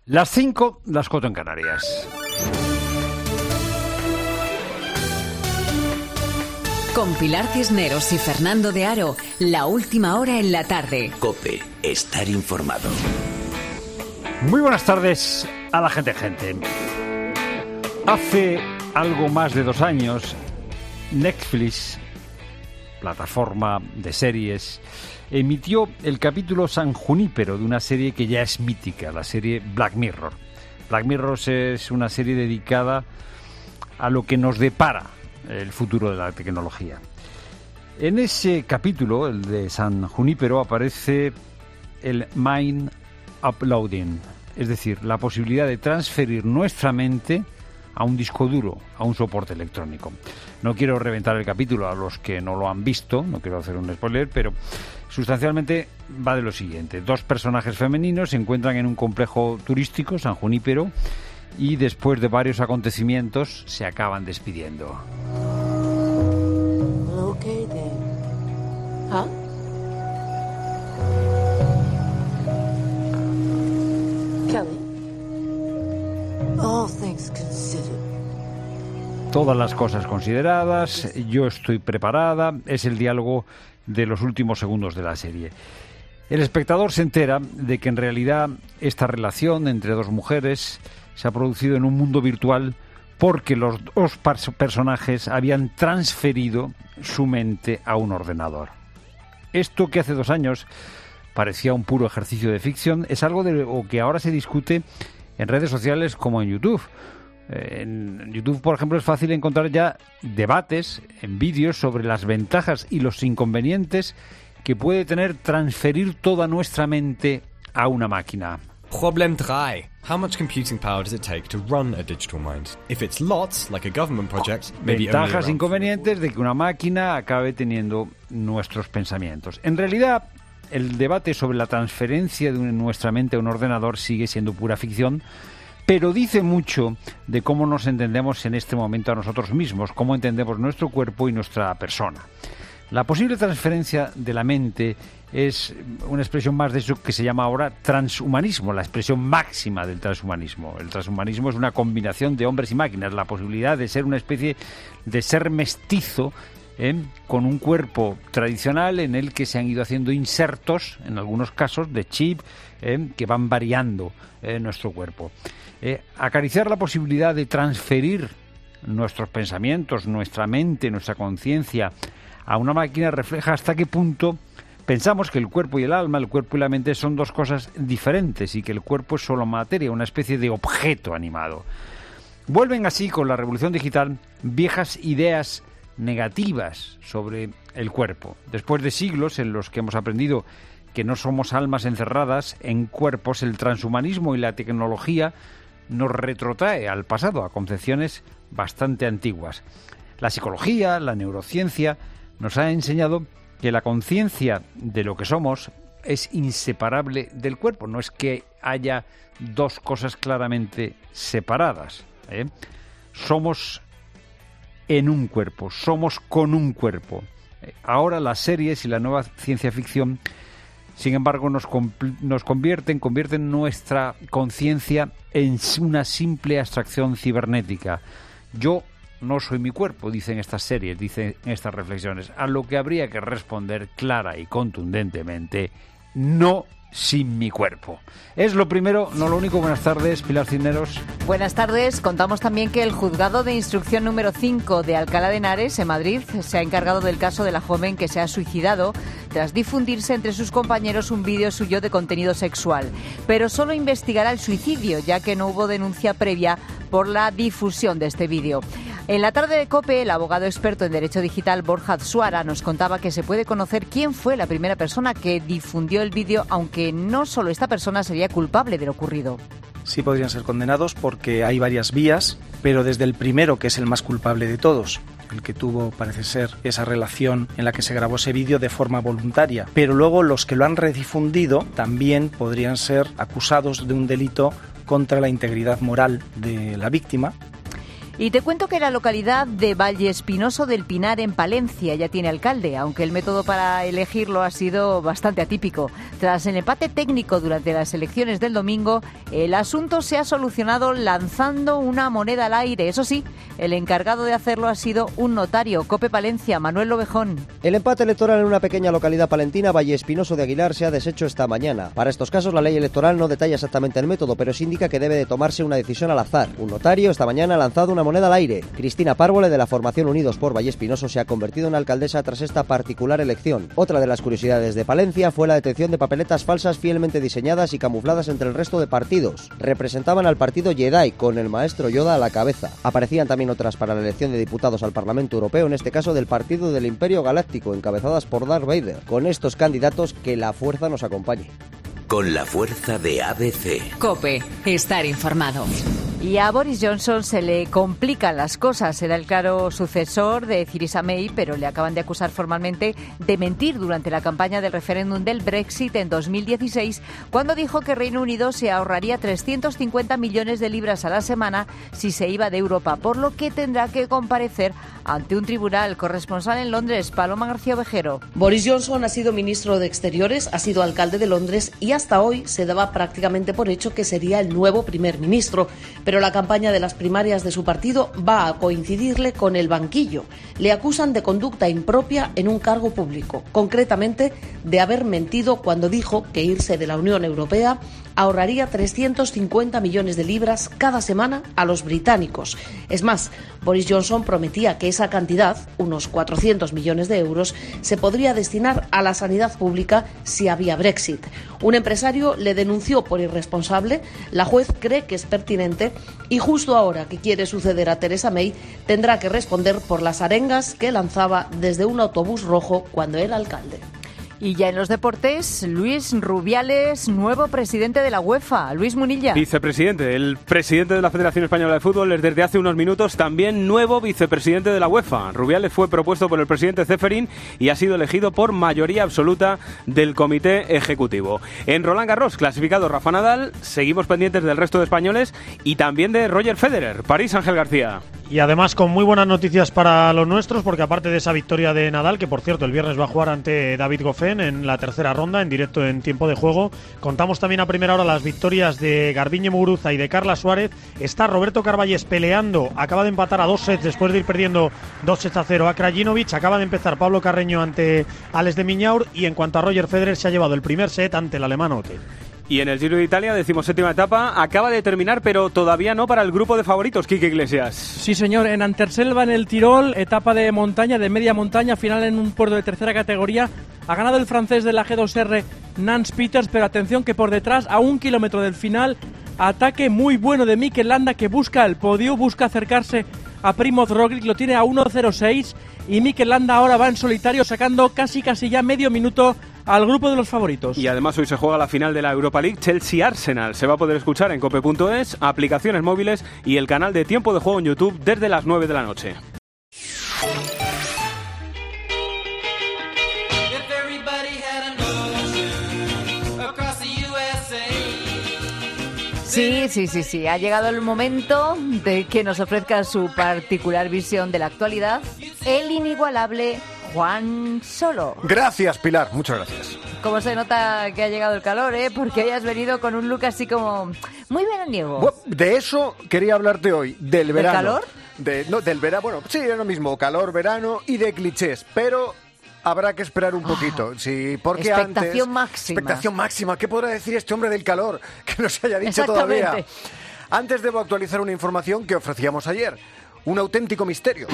Las 5, las 4 en Canarias. Con Pilar Cisneros y Fernando de Aro, la última hora en la tarde. COPE, estar informado. Muy buenas tardes a la gente. Hace algo más de 2 años, Netflix, plataforma de series, emitió el capítulo San Junípero de una serie que ya es mítica, la serie Black Mirror. Black Mirror es una serie dedicada a lo que nos depara el futuro de la tecnología. En ese capítulo, el de San Junípero, aparece el mind uploading, es decir, la posibilidad de transferir nuestra mente a un disco duro, a un soporte electrónico. No quiero reventar el capítulo a los que no lo han visto, no quiero hacer un spoiler, pero sustancialmente va de lo siguiente. 2 personajes femeninos se encuentran en un complejo turístico, San Junípero, y después de varios acontecimientos se acaban despidiendo. Okay then. Huh? Kelly. All things considered. Todas las cosas consideradas, yo estoy preparada, es el diálogo de los últimos segundos de la serie. El espectador se entera de que en realidad esta relación entre 2 mujeres se ha producido en un mundo virtual porque los 2 personajes habían transferido su mente a un ordenador. Esto que hace 2 años parecía un puro ejercicio de ficción es algo de lo que ahora se discute en redes sociales como en YouTube. En YouTube, por ejemplo, es fácil encontrar ya debates en vídeos sobre las ventajas y los inconvenientes que puede tener transferir toda nuestra mente a una máquina. Problem 3. How much computing power does it take to run a digital mind? If it's lots, like a government project, maybe Ventajas e inconvenientes de que una máquina acabe teniendo nuestros pensamientos. En realidad, el debate sobre la transferencia de nuestra mente a un ordenador sigue siendo pura ficción, pero dice mucho de cómo nos entendemos en este momento a nosotros mismos, cómo entendemos nuestro cuerpo y nuestra persona. La posible transferencia de la mente es una expresión más de eso que se llama ahora transhumanismo, la expresión máxima del transhumanismo. El transhumanismo es una combinación de hombres y máquinas, la posibilidad de ser una especie de ser mestizo, con un cuerpo tradicional en el que se han ido haciendo insertos, en algunos casos, de chip, que van variando nuestro cuerpo. Acariciar la posibilidad de transferir nuestros pensamientos, nuestra mente, nuestra conciencia a una máquina refleja hasta qué punto pensamos que el cuerpo y el alma, el cuerpo y la mente son 2 cosas diferentes y que el cuerpo es solo materia, una especie de objeto animado. Vuelven así con la revolución digital viejas ideas negativas sobre el cuerpo. Después de siglos en los que hemos aprendido que no somos almas encerradas en cuerpos, el transhumanismo y la tecnología nos retrotrae al pasado, a concepciones bastante antiguas. La psicología, la neurociencia, nos ha enseñado que la conciencia de lo que somos es inseparable del cuerpo. No es que haya 2 cosas claramente separadas. Somos en un cuerpo, somos con un cuerpo. Ahora las series y la nueva ciencia ficción, sin embargo, nos convierten nuestra conciencia en una simple abstracción cibernética. Yo no soy mi cuerpo, dicen estas series, dicen estas reflexiones, a lo que habría que responder clara y contundentemente: no sin mi cuerpo. Es lo primero, no lo único. Buenas tardes, Pilar Cisneros. Buenas tardes. Contamos también que el Juzgado de Instrucción número 5 de Alcalá de Henares, en Madrid, se ha encargado del caso de la joven que se ha suicidado tras difundirse entre sus compañeros un vídeo suyo de contenido sexual. Pero solo investigará el suicidio, ya que no hubo denuncia previa por la difusión de este vídeo. En la tarde de COPE, el abogado experto en Derecho Digital Borja Suara nos contaba que se puede conocer quién fue la primera persona que difundió el vídeo, aunque no solo esta persona sería culpable de lo ocurrido. Sí podrían ser condenados porque hay varias vías, pero desde el primero, que es el más culpable de todos, el que tuvo, parece ser, esa relación en la que se grabó ese vídeo de forma voluntaria. Pero luego los que lo han redifundido también podrían ser acusados de un delito contra la integridad moral de la víctima. Y te cuento que la localidad de Vallespinoso del Pinar, en Palencia, ya tiene alcalde, aunque el método para elegirlo ha sido bastante atípico. Tras el empate técnico durante las elecciones del domingo, el asunto se ha solucionado lanzando una moneda al aire. Eso sí, el encargado de hacerlo ha sido un notario. COPE Palencia, Manuel Lobejón. El empate electoral en una pequeña localidad palentina, Vallespinoso de Aguilar, se ha deshecho esta mañana. Para estos casos, la ley electoral no detalla exactamente el método, pero sí indica que debe de tomarse una decisión al azar. Un notario esta mañana ha lanzado una moneda al aire. Cristina Párvole, de la formación Unidos por Vallespinoso, se ha convertido en alcaldesa tras esta particular elección. Otra de las curiosidades de Palencia fue la detección de papeletas falsas fielmente diseñadas y camufladas entre el resto de partidos. Representaban al partido Jedi, con el maestro Yoda a la cabeza. Aparecían también otras para la elección de diputados al Parlamento Europeo, en este caso del Partido del Imperio Galáctico, encabezadas por Darth Vader. Con estos candidatos, que la fuerza nos acompañe. Con la fuerza de ABC. COPE, estar informado. Y a Boris Johnson se le complican las cosas. Era el claro sucesor de Theresa May, pero le acaban de acusar formalmente de mentir durante la campaña del referéndum del Brexit en 2016, cuando dijo que Reino Unido se ahorraría 350 millones de libras a la semana si se iba de Europa, por lo que tendrá que comparecer ante un tribunal. Corresponsal en Londres, Paloma García Ovejero. Boris Johnson ha sido ministro de Exteriores, ha sido alcalde de Londres y hasta hoy se daba prácticamente por hecho que sería el nuevo primer ministro. Pero la campaña de las primarias de su partido va a coincidirle con el banquillo. Le acusan de conducta impropia en un cargo público, concretamente de haber mentido cuando dijo que irse de la Unión Europea ahorraría 350 millones de libras cada semana a los británicos. Es más, Boris Johnson prometía que esa cantidad, unos 400 millones de euros, se podría destinar a la sanidad pública si había Brexit. Un empresario le denunció por irresponsable, la juez cree que es pertinente y justo ahora que quiere suceder a Theresa May tendrá que responder por las arengas que lanzaba desde un autobús rojo cuando era alcalde. Y ya en los deportes, Luis Rubiales, nuevo presidente de la UEFA. Luis Munilla. Vicepresidente, el presidente de la Federación Española de Fútbol es desde hace unos minutos también nuevo vicepresidente de la UEFA. Rubiales fue propuesto por el presidente Ceferín y ha sido elegido por mayoría absoluta del comité ejecutivo. En Roland Garros, clasificado Rafa Nadal, seguimos pendientes del resto de españoles y también de Roger Federer. París, Ángel García. Y además con muy buenas noticias para los nuestros, porque aparte de esa victoria de Nadal, que por cierto el viernes va a jugar ante David Goffin en la tercera ronda, en directo en tiempo de juego, contamos también a primera hora las victorias de Garbiñe Muguruza y de Carla Suárez. Está Roberto Carballes peleando, acaba de empatar a 2 sets después de ir perdiendo 2-0 a Krajinovic, acaba de empezar Pablo Carreño ante Alex de Miñaur, y en cuanto a Roger Federer, se ha llevado el primer set ante el alemán Ote. Y en el Giro de Italia, 17ª etapa, acaba de terminar, pero todavía no para el grupo de favoritos, Quique Iglesias. Sí, señor, en Anterselva, en el Tirol, etapa de montaña, de media montaña, final en un puerto de tercera categoría. Ha ganado el francés de la G2R, Nance Peters, pero atención que por detrás, a 1 kilómetro del final, ataque muy bueno de Mikel Landa, que busca el podio, busca acercarse a Primoz Roglic, lo tiene a 1.06, y Mikel Landa ahora va en solitario, sacando casi ya medio minuto al grupo de los favoritos. Y además hoy se juega la final de la Europa League, Chelsea-Arsenal. Se va a poder escuchar en cope.es, aplicaciones móviles y el canal de Tiempo de Juego en YouTube desde las 9 de la noche. Sí. Ha llegado el momento de que nos ofrezca su particular visión de la actualidad, el inigualable Juan Solo. Gracias, Pilar. Muchas gracias. Cómo se nota que ha llegado el calor, ¿eh? Porque hoy has venido con un look así como muy veraniego. Bueno, de eso quería hablarte hoy, del verano. ¿Del calor? Del verano, bueno, sí, es lo mismo, calor, verano y de clichés, pero habrá que esperar un poquito. Sí, porque expectación máxima. Expectación máxima. ¿Qué podrá decir este hombre del calor que no se haya dicho todavía? Antes debo actualizar una información que ofrecíamos ayer. Un auténtico misterio.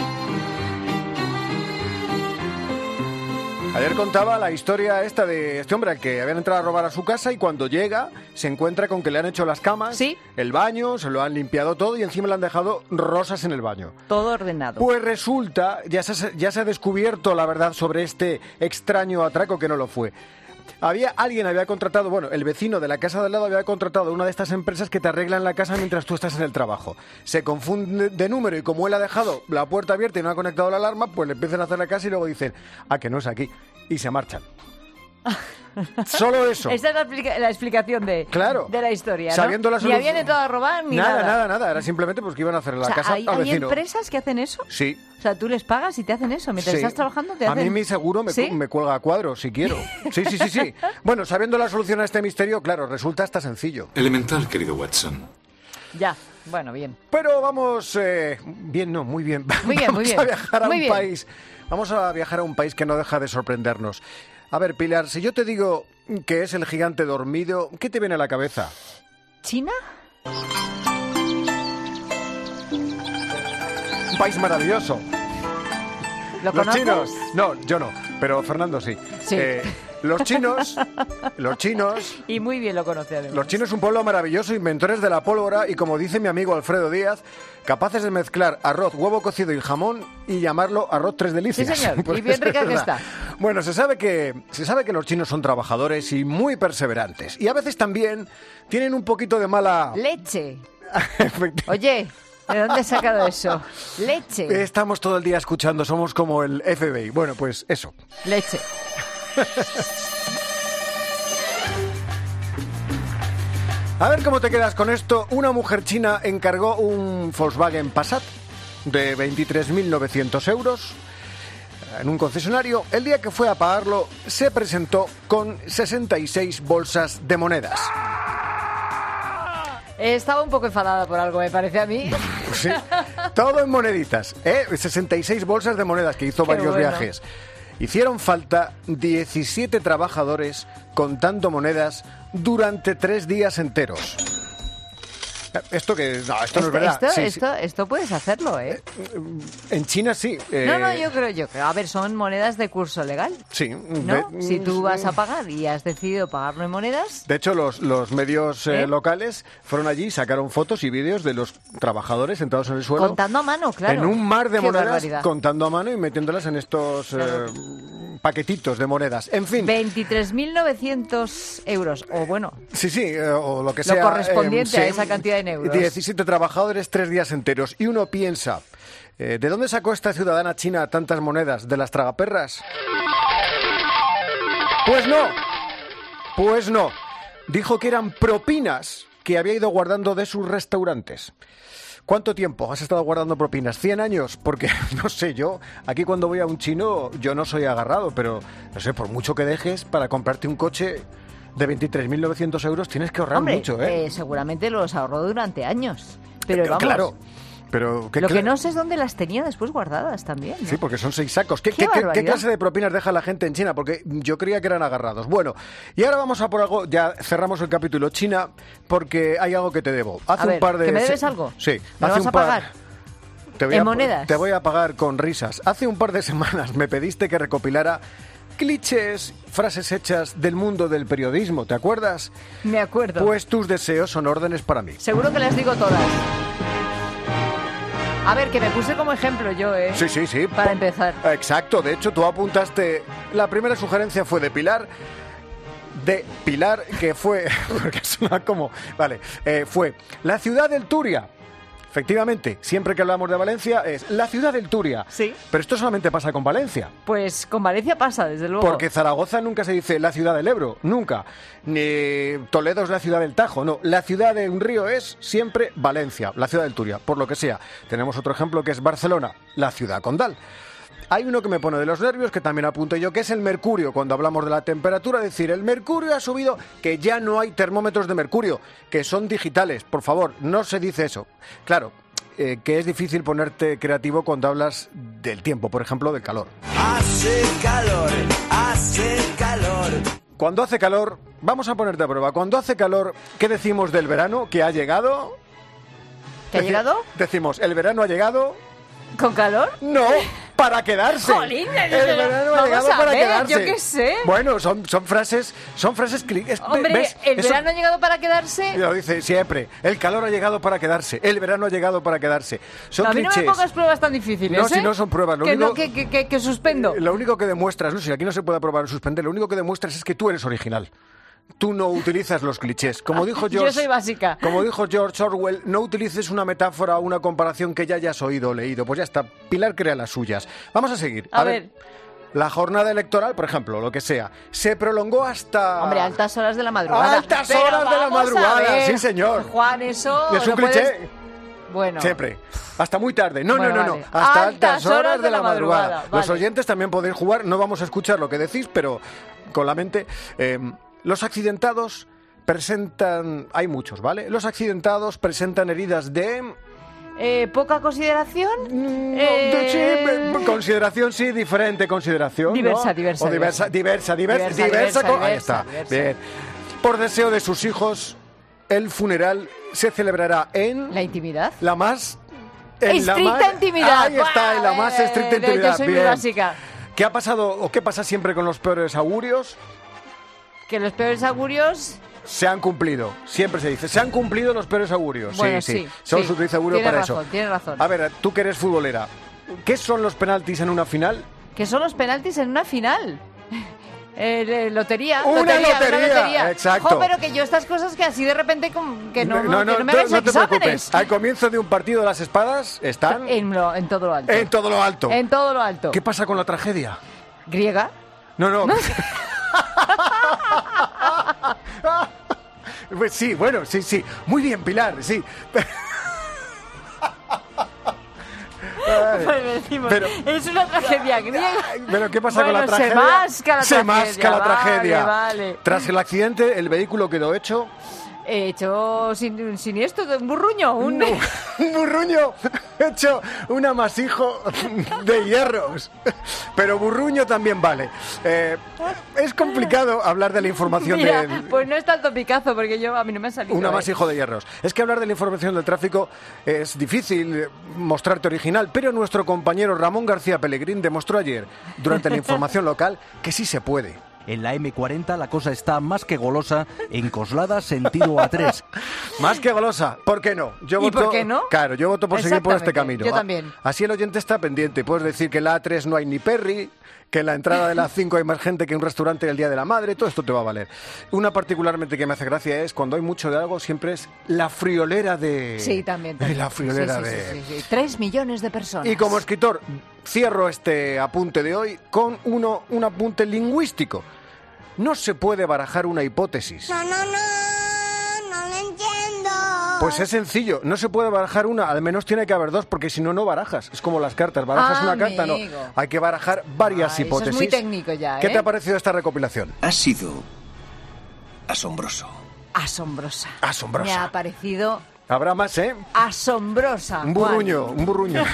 Ayer contaba la historia esta de este hombre al que habían entrado a robar a su casa y cuando llega se encuentra con que le han hecho las camas, ¿sí?, el baño, se lo han limpiado todo y encima le han dejado rosas en el baño. Todo ordenado. Pues resulta, ya se ha descubierto la verdad sobre este extraño atraco que no lo fue. Alguien había contratado, bueno, el vecino de la casa de al lado había contratado una de estas empresas que te arreglan la casa mientras tú estás en el trabajo. Se confunde de número y como él ha dejado la puerta abierta y no ha conectado la alarma, pues le empiezan a hacer la casa y luego dicen, que no es aquí, y se marchan. Solo eso. Esa es la explicación de la historia, ¿no? Sabiendo la Ni solución. habían entrado a robar ni nada. Nada. Era simplemente pues que iban a hacer la O sea, casa ¿hay al vecino. empresas que hacen eso? Sí. O sea, tú les pagas y te hacen eso. Mientras Sí. estás trabajando te hacen... A mí mi seguro ¿Sí? me cuelga a cuadros, si quiero. Sí. Bueno, sabiendo la solución a este misterio, claro, resulta hasta sencillo. Elemental, querido Watson. Ya, bueno, bien. Pero vamos... muy bien. Muy bien, muy bien. Vamos a viajar a Muy un bien. país. Vamos a viajar a un país que no deja de sorprendernos. A ver, Pilar, si yo te digo que es el gigante dormido, ¿qué te viene a la cabeza? ¿China? Un país maravilloso. ¿Lo Los conoces? chinos. No, yo no, pero Fernando sí. Sí. Los chinos... Y muy bien lo conoce además. Los chinos es un pueblo maravilloso, inventores de la pólvora y, como dice mi amigo Alfredo Díaz, capaces de mezclar arroz, huevo cocido y jamón y llamarlo arroz tres delicias. Sí, señor. Pues Y bien es rica que verdad. está. Bueno, se sabe que los chinos son trabajadores y muy perseverantes. Y a veces también tienen un poquito de mala... Leche. Oye, ¿de dónde has sacado eso? Leche. Estamos todo el día escuchando, somos como el FBI. Bueno, pues eso. Leche. A ver cómo te quedas con esto. Una mujer china encargó un Volkswagen Passat de 23.900 euros en un concesionario. El día que fue a pagarlo, se presentó con 66 bolsas de monedas. Estaba un poco enfadada por algo, me parece a mí. Sí, todo en moneditas, 66 bolsas de monedas, que hizo Qué varios bueno. viajes. Hicieron falta 17 trabajadores contando monedas durante 3 días enteros. Esto no es verdad. Sí, sí. Esto puedes hacerlo, ¿eh? En China sí. No, yo creo. A ver, son monedas de curso legal, Sí. ¿no? Si tú vas a pagar y has decidido pagarlo en monedas... De hecho, los medios locales fueron allí y sacaron fotos y vídeos de los trabajadores sentados en el suelo. Contando a mano, claro. En un mar de Qué monedas, barbaridad. contando a mano y metiéndolas en estos paquetitos de monedas. En fin. 23.900 euros, o bueno... Sí, o lo que Lo sea. correspondiente a esa cantidad en euros. 17 trabajadores, 3 días enteros. Y uno piensa, ¿de dónde sacó esta ciudadana china tantas monedas? ¿De las tragaperras? Pues no. Dijo que eran propinas que había ido guardando de sus restaurantes. ¿Cuánto tiempo has estado guardando propinas? ¿100 años? Porque, no sé, yo, aquí cuando voy a un chino, yo no soy agarrado, pero, no sé, por mucho que dejes para comprarte un coche de 23.900 euros, tienes que ahorrar Hombre, mucho, ¿eh? Seguramente los ahorró durante años. Pero vamos, Claro, pero... lo que no sé es dónde las tenía después guardadas también, ¿no? Sí, porque son 6 sacos. ¿Qué barbaridad. clase de propinas deja la gente en China? Porque yo creía que eran agarrados. Bueno, y ahora vamos a por algo, ya cerramos el capítulo China, porque hay algo que te debo. A ver, ¿que me debes algo? Sí. ¿Me lo vas a pagar? ¿En monedas? Te voy a pagar con risas. Hace un par de semanas me pediste que recopilara clichés, frases hechas del mundo del periodismo, ¿te acuerdas? Me acuerdo. Pues tus deseos son órdenes para mí. Seguro que las digo todas. A ver, que me puse como ejemplo yo, ¿eh? Sí. Para empezar. Exacto, de hecho tú apuntaste, la primera sugerencia fue de Pilar, que fue, porque suena como, vale, fue la ciudad del Turia. Efectivamente, siempre que hablamos de Valencia es la ciudad del Turia. Sí. Pero esto solamente pasa con Valencia. Pues con Valencia pasa, desde luego. Porque Zaragoza nunca se dice la ciudad del Ebro, nunca. Ni Toledo es la ciudad del Tajo, no. La ciudad de un río es siempre Valencia, la ciudad del Turia, por lo que sea. Tenemos otro ejemplo que es Barcelona, la ciudad condal. Hay uno que me pone de los nervios, que también apunto yo, que es el mercurio. Cuando hablamos de la temperatura, decir, el mercurio ha subido, que ya no hay termómetros de mercurio, que son digitales. Por favor, no se dice eso. Claro, que es difícil ponerte creativo cuando hablas del tiempo, por ejemplo, del calor. Hace calor. Cuando hace calor, vamos a ponerte a prueba. Cuando hace calor, ¿qué decimos del verano? ¿Que ha llegado? ¿Que ha llegado? Decimos, ¿el verano ha llegado? ¿Con calor? No, para quedarse. Jolín, el verano ha vamos llegado a para ver, quedarse. yo qué sé. Bueno, son frases Hombre, ¿ves? ¿el Eso verano ha llegado para quedarse? lo dice siempre. El calor ha llegado para quedarse. El verano ha llegado para quedarse. Son A mí no clichés. me pongas pruebas tan difíciles, No, ¿eh? si no son pruebas. Lo que, único, no, que suspendo. lo único que demuestras, no sé, aquí no se puede aprobar o suspender, lo único que demuestras es que tú eres original. Tú no utilizas los clichés. Como dijo George, Yo soy básica. Como dijo George Orwell, no utilices una metáfora o una comparación que ya hayas oído o leído. Pues ya está, Pilar crea las suyas. Vamos a seguir. A ver. la jornada electoral, por ejemplo, lo que sea, se prolongó hasta... Hombre, altas horas de la madrugada. ¡Altas horas de la madrugada! Sí, señor. Juan, eso... Es un cliché. Bueno. Siempre. Hasta muy tarde. No. Vale. Hasta altas horas de la madrugada. Vale. Los oyentes también podéis jugar. No vamos a escuchar lo que decís, pero con la mente. Los accidentados presentan... Hay muchos, ¿vale? Los accidentados presentan heridas de... ¿Poca consideración? Sí, consideración sí, diferente consideración. Diversa, ¿no? diversa. O diversa. Ahí está. Bien. Por deseo de sus hijos, el funeral se celebrará en... ¿La intimidad? La más... Estricta intimidad. Ahí está, en la más estricta intimidad. Yo soy muy básica. ¿Qué ha pasado o qué pasa siempre con los peores augurios? Que los peores augurios... Se han cumplido, siempre se dice. Se han cumplido los peores augurios. Bueno, sí. Solo se utiliza augurio para eso. Tienes razón. A ver, tú que eres futbolera, ¿qué son los penaltis en una final? ¿Qué son los penaltis en una final? Lotería. Una lotería. Exacto. Jo, pero que yo estas cosas que así de repente que no me hagas no te exámenes. preocupes. Al comienzo de un partido las espadas están... En todo lo alto. En todo lo alto. En todo lo alto. ¿Qué pasa con la tragedia? ¿Griega? No. Pues sí, bueno, sí. Muy bien, Pilar, sí. Pero es una tragedia griega. ¿Pero qué pasa con la tragedia? Se masca la tragedia. Vale. Tras el accidente, el vehículo quedó hecho siniestro, un burruño. Un burruño hecho un amasijo de hierros. Pero burruño también vale. Es complicado hablar de la información. Mira, pues no es tanto Picazo, porque a mí no me ha salido. Un amasijo de hierros. Es que hablar de la información del tráfico es difícil mostrarte original, pero nuestro compañero Ramón García Pellegrín demostró ayer, durante la información local, que sí se puede. En la M40 la cosa está más que golosa en Coslada sentido A3. Más que golosa, ¿por qué no? ¿Por qué no? Claro, yo voto por seguir por este camino. Yo también. Así el oyente está pendiente. Puedes decir que en la A3 no hay ni Perry, que en la entrada de la 5 hay más gente que en un restaurante el Día de la Madre. Todo esto te va a valer. Una particularmente que me hace gracia es cuando hay mucho de algo, siempre es la friolera de... Sí, también. La friolera de... Sí. 3 millones de personas. Y como escritor, cierro este apunte de hoy con un apunte lingüístico. No se puede barajar una hipótesis. No lo entiendo. Pues es sencillo, no se puede barajar una, al menos tiene que haber dos, porque si no, no barajas. Es como las cartas, barajas una carta, no. Hay que barajar varias hipótesis. Eso es muy técnico ya, ¿Qué te ha parecido esta recopilación? Ha sido asombroso. Asombrosa. Asombrosa. Me ha parecido... Habrá más, ¿eh? Asombrosa. Un burruño. Mira,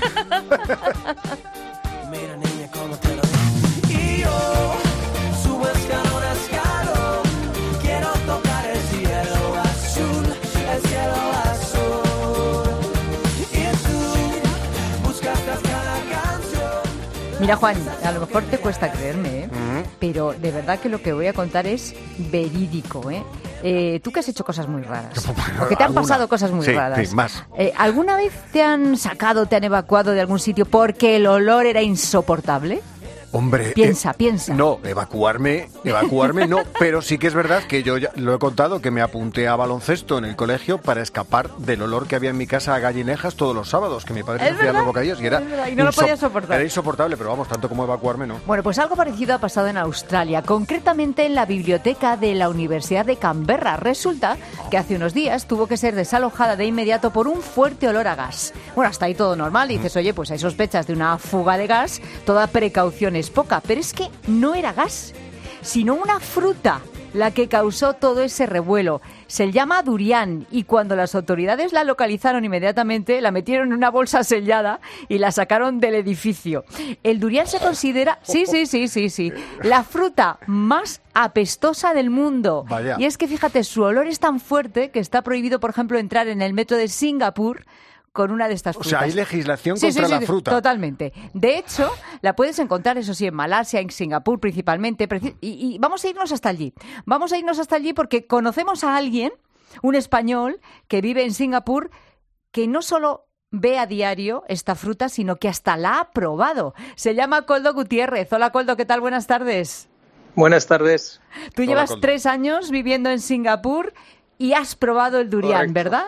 niña, cómo te lo digo. Y yo subo escalón a escalón, quiero tocar el cielo azul, el cielo azul. Y tú buscas cada canción. Mira, Juan, a lo mejor te cuesta creerme, ¿eh? Pero de verdad que lo que voy a contar es verídico, ¿eh? Tú que has hecho cosas muy raras, porque te han pasado cosas muy raras. Sí, más. ¿Alguna vez te han sacado, te han evacuado de algún sitio porque el olor era insoportable? Hombre, Piensa. No, evacuarme no, pero sí que es verdad que yo ya lo he contado, que me apunté a baloncesto en el colegio para escapar del olor que había en mi casa a gallinejas todos los sábados, que mi padre se hacía los bocadillos y era y no lo podía soportar. Era insoportable, pero vamos, tanto como evacuarme no. Bueno, pues algo parecido ha pasado en Australia, concretamente en la biblioteca de la Universidad de Canberra. Resulta que hace unos días tuvo que ser desalojada de inmediato por un fuerte olor a gas. Bueno, hasta ahí todo normal, dices, oye, pues hay sospechas de una fuga de gas, toda precaución es poca, pero es que no era gas, sino una fruta la que causó todo ese revuelo. Se llama durian y cuando las autoridades la localizaron inmediatamente, la metieron en una bolsa sellada y la sacaron del edificio. El durian se considera, sí, la fruta más apestosa del mundo. Vaya. Y es que fíjate, su olor es tan fuerte que está prohibido, por ejemplo, entrar en el metro de Singapur con una de estas frutas. O sea, hay legislación contra la fruta. Totalmente. De hecho, la puedes encontrar, eso sí, en Malasia, en Singapur principalmente. Y vamos a irnos hasta allí. Vamos a irnos hasta allí porque conocemos a alguien, un español, que vive en Singapur, que no solo ve a diario esta fruta, sino que hasta la ha probado. Se llama Koldo Gutiérrez. Hola, Koldo, ¿qué tal? Buenas tardes. Buenas tardes. Tú llevas 3 años viviendo en Singapur y has probado el durian, Correcto. ¿verdad?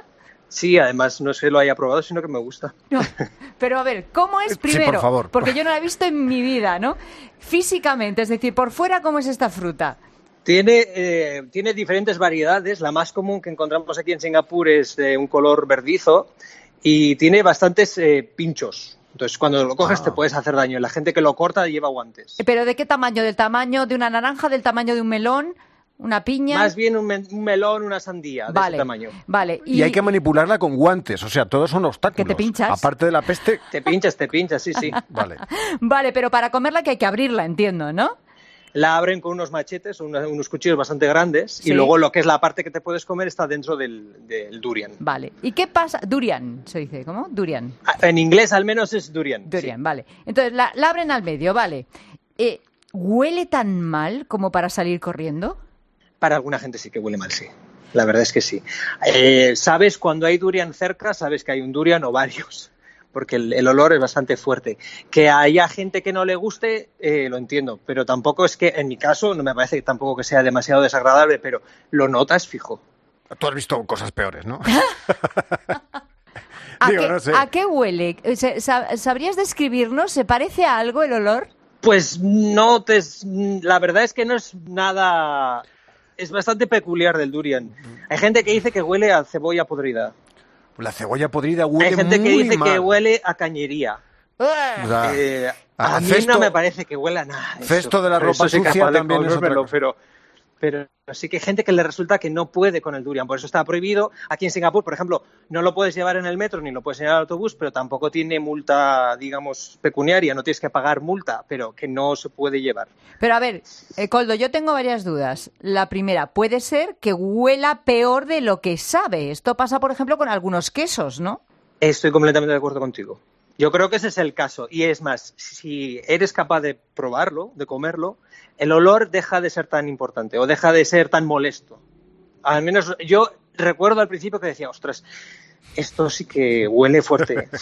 Sí, además no es que lo haya probado, sino que me gusta. No, pero a ver, ¿cómo es primero? Sí, por favor. Porque yo no la he visto en mi vida, ¿no? Físicamente, es decir, por fuera, ¿cómo es esta fruta? Tiene diferentes variedades. La más común que encontramos aquí en Singapur es de un color verdizo y tiene bastantes pinchos. Entonces, cuando lo coges te puedes hacer daño. La gente que lo corta lleva guantes. ¿Pero de qué tamaño? ¿Del tamaño de una naranja? ¿Del tamaño de un melón? ¿Una piña? Más bien un melón, una sandía, de ese tamaño. Vale. Y hay que manipularla con guantes, o sea, todos son obstáculos. ¿Que te pinchas? Aparte de la peste... Te pinchas, sí, sí. Vale. Vale, pero para comerla que hay que abrirla, entiendo, ¿no? La abren con unos machetes, unos cuchillos bastante grandes, Sí. y luego lo que es la parte que te puedes comer está dentro del durian. Vale. ¿Y qué pasa? Durian, se dice, ¿cómo? Durian. En inglés al menos es durian. Durian, vale. Entonces, la abren al medio, vale. ¿Huele tan mal como para salir corriendo? Para alguna gente sí que huele mal, sí. La verdad es que sí. Sabes, cuando hay durian cerca, sabes que hay un durian o varios, porque el olor es bastante fuerte. Que haya gente que no le guste, lo entiendo, pero tampoco es que, en mi caso, no me parece tampoco que sea demasiado desagradable, pero lo notas fijo. Tú has visto cosas peores, ¿no? No sé. ¿A qué huele? ¿Sabrías describirnos? ¿Se parece a algo el olor? Pues no, la verdad es que no es nada... Es bastante peculiar del durian. Hay gente que dice que huele a cebolla podrida. La cebolla podrida huele muy mal. Hay gente que dice que huele a cañería. O sea, A mí no me parece que huela a nada. Cesto de la ropa sucia también es otra cosa. Pero sí que hay gente que le resulta que no puede con el durian, por eso está prohibido. Aquí en Singapur, por ejemplo, no lo puedes llevar en el metro ni lo puedes llevar al autobús, pero tampoco tiene multa, digamos, pecuniaria, no tienes que pagar multa, pero que no se puede llevar. Pero a ver, Koldo, yo tengo varias dudas. La primera, puede ser que huela peor de lo que sabe. Esto pasa, por ejemplo, con algunos quesos, ¿no? Estoy completamente de acuerdo contigo. Yo creo que ese es el caso. Y es más, si eres capaz de probarlo, de comerlo, el olor deja de ser tan importante o deja de ser tan molesto. Al menos yo recuerdo al principio que decía, ostras, esto sí que huele fuerte.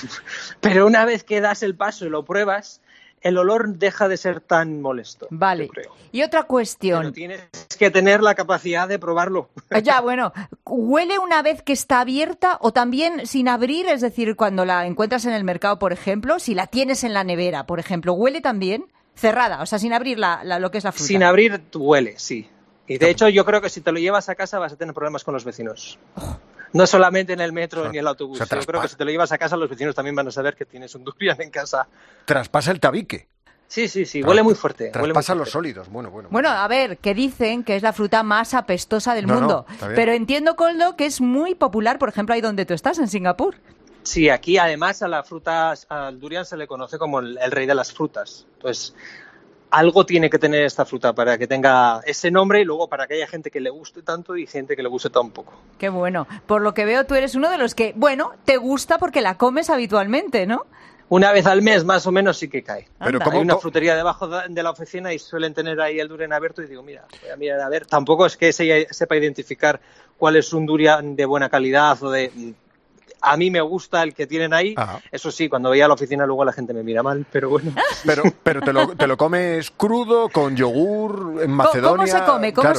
Pero una vez que das el paso y lo pruebas, el olor deja de ser tan molesto. Vale. Y otra cuestión. Pero tienes que tener la capacidad de probarlo. Ya, bueno, ¿huele una vez que está abierta o también sin abrir? Es decir, cuando la encuentras en el mercado, por ejemplo, si la tienes en la nevera, por ejemplo, ¿huele también? Cerrada, o sea, sin abrir lo que es la fruta. Sin abrir huele, sí. Y de hecho yo creo que si te lo llevas a casa vas a tener problemas con los vecinos. No solamente en el metro ni en el autobús. Yo creo que si te lo llevas a casa los vecinos también van a saber que tienes un durian en casa. Traspasa el tabique. Sí, huele muy fuerte. Traspasa los sólidos, bueno. Bueno, a ver, que dicen que es la fruta más apestosa del mundo. Pero entiendo, Koldo, que es muy popular, por ejemplo, ahí donde tú estás, en Singapur. Sí, aquí además a la fruta, al durian se le conoce como el rey de las frutas. Entonces, algo tiene que tener esta fruta para que tenga ese nombre y luego para que haya gente que le guste tanto y gente que le guste tan poco. Qué bueno. Por lo que veo, tú eres uno de los que, bueno, te gusta porque la comes habitualmente, ¿no? Una vez al mes más o menos sí que cae. Pero hay una frutería debajo de la oficina y suelen tener ahí el durian abierto y digo, mira, voy a mirar a ver. Tampoco es que sepa identificar cuál es un durian de buena calidad o de... A mí me gusta el que tienen ahí. Ajá. Eso sí, cuando voy a la oficina luego la gente me mira mal, pero bueno. Pero te lo comes crudo, con yogur, en Macedonia. ¿Cómo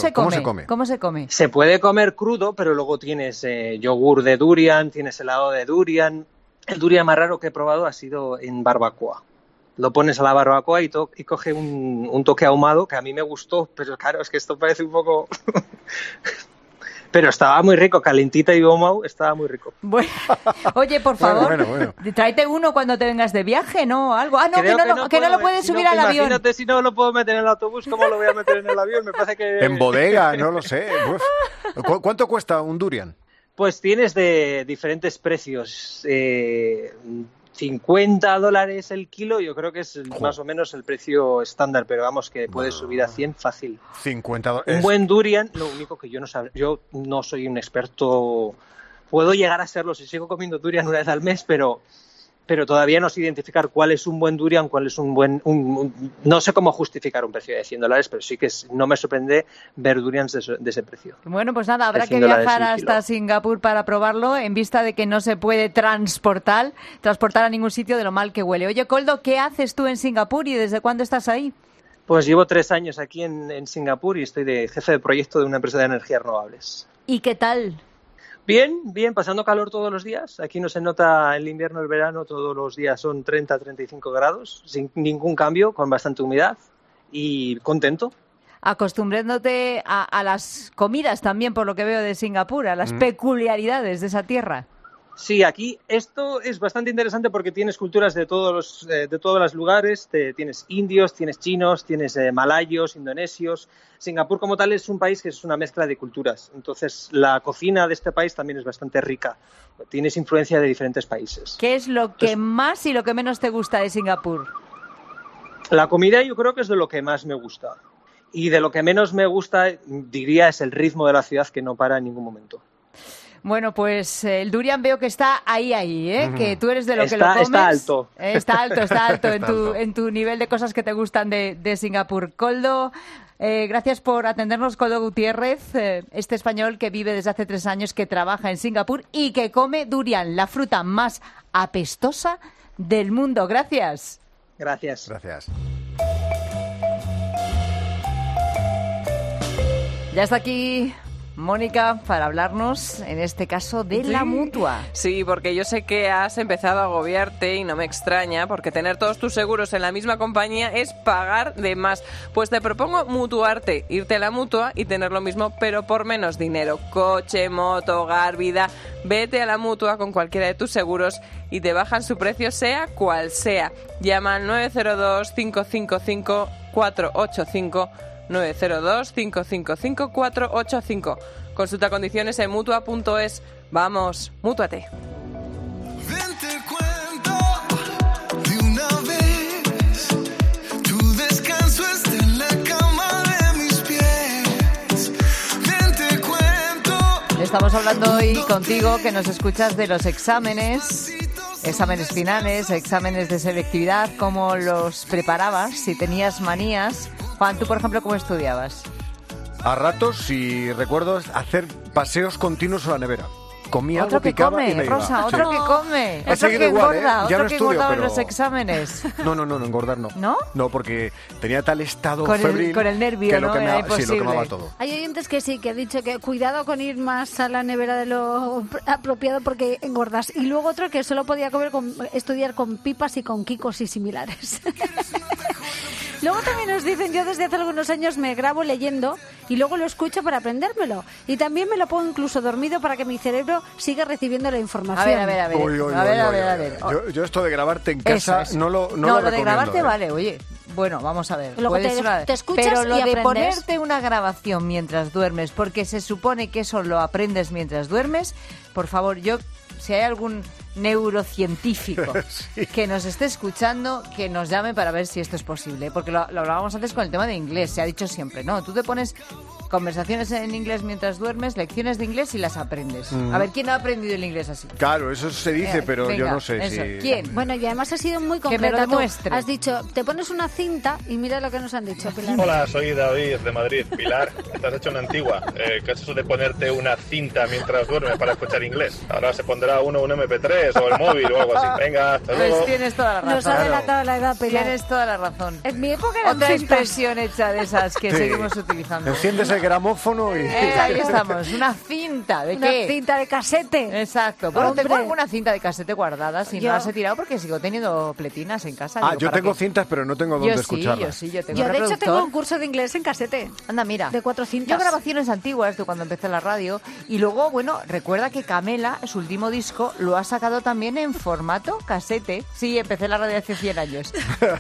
se come? Se puede comer crudo, pero luego tienes yogur de durian, tienes helado de durian. El durian más raro que he probado ha sido en barbacoa. Lo pones a la barbacoa y coge un toque ahumado que a mí me gustó, pero claro, es que esto parece un poco... Pero estaba muy rico, calentita y ahumado, estaba muy rico. Bueno, oye, por favor, tráete uno cuando te vengas de viaje, ¿no? Algo. Ah, no, que no lo puedes subir al avión. Imagínate si no lo puedo meter en el autobús, ¿cómo lo voy a meter en el avión? Me parece que... En bodega, no lo sé. ¿Cuánto cuesta un durian? Pues tienes de diferentes precios. $50 el kilo, yo creo que es más o menos el precio estándar, pero vamos, que puedes subir a 100 fácil. $50. Un buen durian, lo único que yo no soy un experto, puedo llegar a serlo si sigo comiendo durian una vez al mes, pero todavía no sé identificar cuál es un buen durian, cuál es un buen... no sé cómo justificar un precio de $100, pero sí que no me sorprende ver durians de ese precio. Bueno, pues nada, habrá que viajar hasta Singapur para probarlo, en vista de que no se puede transportar a ningún sitio de lo mal que huele. Oye, Koldo, ¿qué haces tú en Singapur y desde cuándo estás ahí? Pues llevo 3 años aquí en Singapur y estoy de jefe de proyecto de una empresa de energías renovables. ¿Y qué tal? Bien, pasando calor todos los días. Aquí no se nota el invierno, el verano, todos los días son 30-35 grados, sin ningún cambio, con bastante humedad y contento. Acostumbrándote a las comidas también, por lo que veo de Singapur, a las peculiaridades de esa tierra. Sí, aquí esto es bastante interesante porque tienes culturas de todos los lugares, tienes indios, tienes chinos, tienes malayos, indonesios. Singapur como tal es un país que es una mezcla de culturas, entonces la cocina de este país también es bastante rica, tienes influencia de diferentes países. ¿Qué es lo que más y lo que menos te gusta de Singapur? La comida yo creo que es de lo que más me gusta, y de lo que menos me gusta, diría, es el ritmo de la ciudad que no para en ningún momento. Bueno, pues el durian veo que está ahí, ¿eh? Que tú eres de lo que lo comes. Está alto. Está alto en tu nivel de cosas que te gustan de Singapur. Koldo, gracias por atendernos, Koldo Gutiérrez, este español que vive desde hace 3 años, que trabaja en Singapur y que come durian, la fruta más apestosa del mundo. Gracias. Gracias. Ya está aquí Mónica, para hablarnos, en este caso, de la Mutua. Sí, porque yo sé que has empezado a agobiarte y no me extraña, porque tener todos tus seguros en la misma compañía es pagar de más. Pues te propongo mutuarte, irte a la Mutua y tener lo mismo, pero por menos dinero. Coche, moto, hogar, vida. Vete a la Mutua con cualquiera de tus seguros y te bajan su precio, sea cual sea. Llama al 902-555-485. 902-555-485. Consulta condiciones en Mutua.es. Vamos, mútuate. Vente cuento de una vez. Tu descanso está en la cama de mis pies. Vente cuento. Estamos hablando hoy contigo, que nos escuchas, de los exámenes finales, exámenes de selectividad, cómo los preparabas, si tenías manías. Juan, tú, por ejemplo, ¿cómo estudiabas? A ratos, si recuerdo, hacer paseos continuos a la nevera. Comía otro algo, que picaba come, y me iba. Rosa, otro que come, He otro que seguido igual, engorda, ya otro no que estudio, engordaba en pero... los exámenes. No, engordar no. ¿No? No, porque tenía tal estado con febril el nervio, que ¿no? lo Era sí, lo quemaba todo. Hay oyentes que sí, que han dicho que cuidado con ir más a la nevera de lo apropiado porque engordas. Y luego otro que solo podía estudiar con pipas y con kikos y similares. Luego también nos dicen, yo desde hace algunos años me grabo leyendo y luego lo escucho para aprendérmelo. Y también me lo pongo incluso dormido para que mi cerebro siga recibiendo la información. A ver. A ver. Yo esto de grabarte en casa no lo recomiendo. Lo de grabarte vale, oye. Bueno, vamos a ver. Luego te escuchas pero lo y de aprendes. ponerte una grabación mientras duermes, porque se supone que eso lo aprendes mientras duermes, por favor, si hay algún neurocientífico que nos esté escuchando, que nos llame para ver si esto es posible, porque lo hablábamos antes con el tema de inglés, se ha dicho siempre, ¿no? Tú te pones conversaciones en inglés mientras duermes, lecciones de inglés y las aprendes. A ver, ¿quién ha aprendido el inglés así? Claro, eso se dice, pero venga, yo no sé eso. si... ¿Quién? Bueno, y además ha sido muy Que concreta. me lo demuestre. Has dicho, te pones una cinta y mira lo que nos han dicho, Pilar. Hola, soy David de Madrid. Pilar, estás hecho una antigua. ¿Qué es eso de ponerte una cinta mientras duermes para escuchar inglés? Ahora se pondrá un MP3 o el móvil o algo así. Venga, hasta luego. Pues tienes toda la razón. Nos ha delatado la edad, Pilar. Tienes toda la razón. En mi época eran otra cintas. expresión hecha de esas que seguimos utilizando. Enciendes el gramófono y... Ahí estamos, una cinta. ¿De qué? Una cinta de casete. Exacto. Bueno, Hombre. tengo alguna cinta de casete guardada, si no las he tirado porque sigo teniendo pletinas en casa. Digo, yo ¿para tengo qué? cintas, pero no tengo dónde escucharlas. Yo tengo Yo de hecho reproductor. tengo un curso de inglés en casete. Anda, mira. De 4 cintas. Yo grabaciones antiguas de cuando empecé la radio y luego, bueno, recuerda que Camela, su último disco, lo ha sacado también en formato casete. Sí, empecé la radio hace 100 años.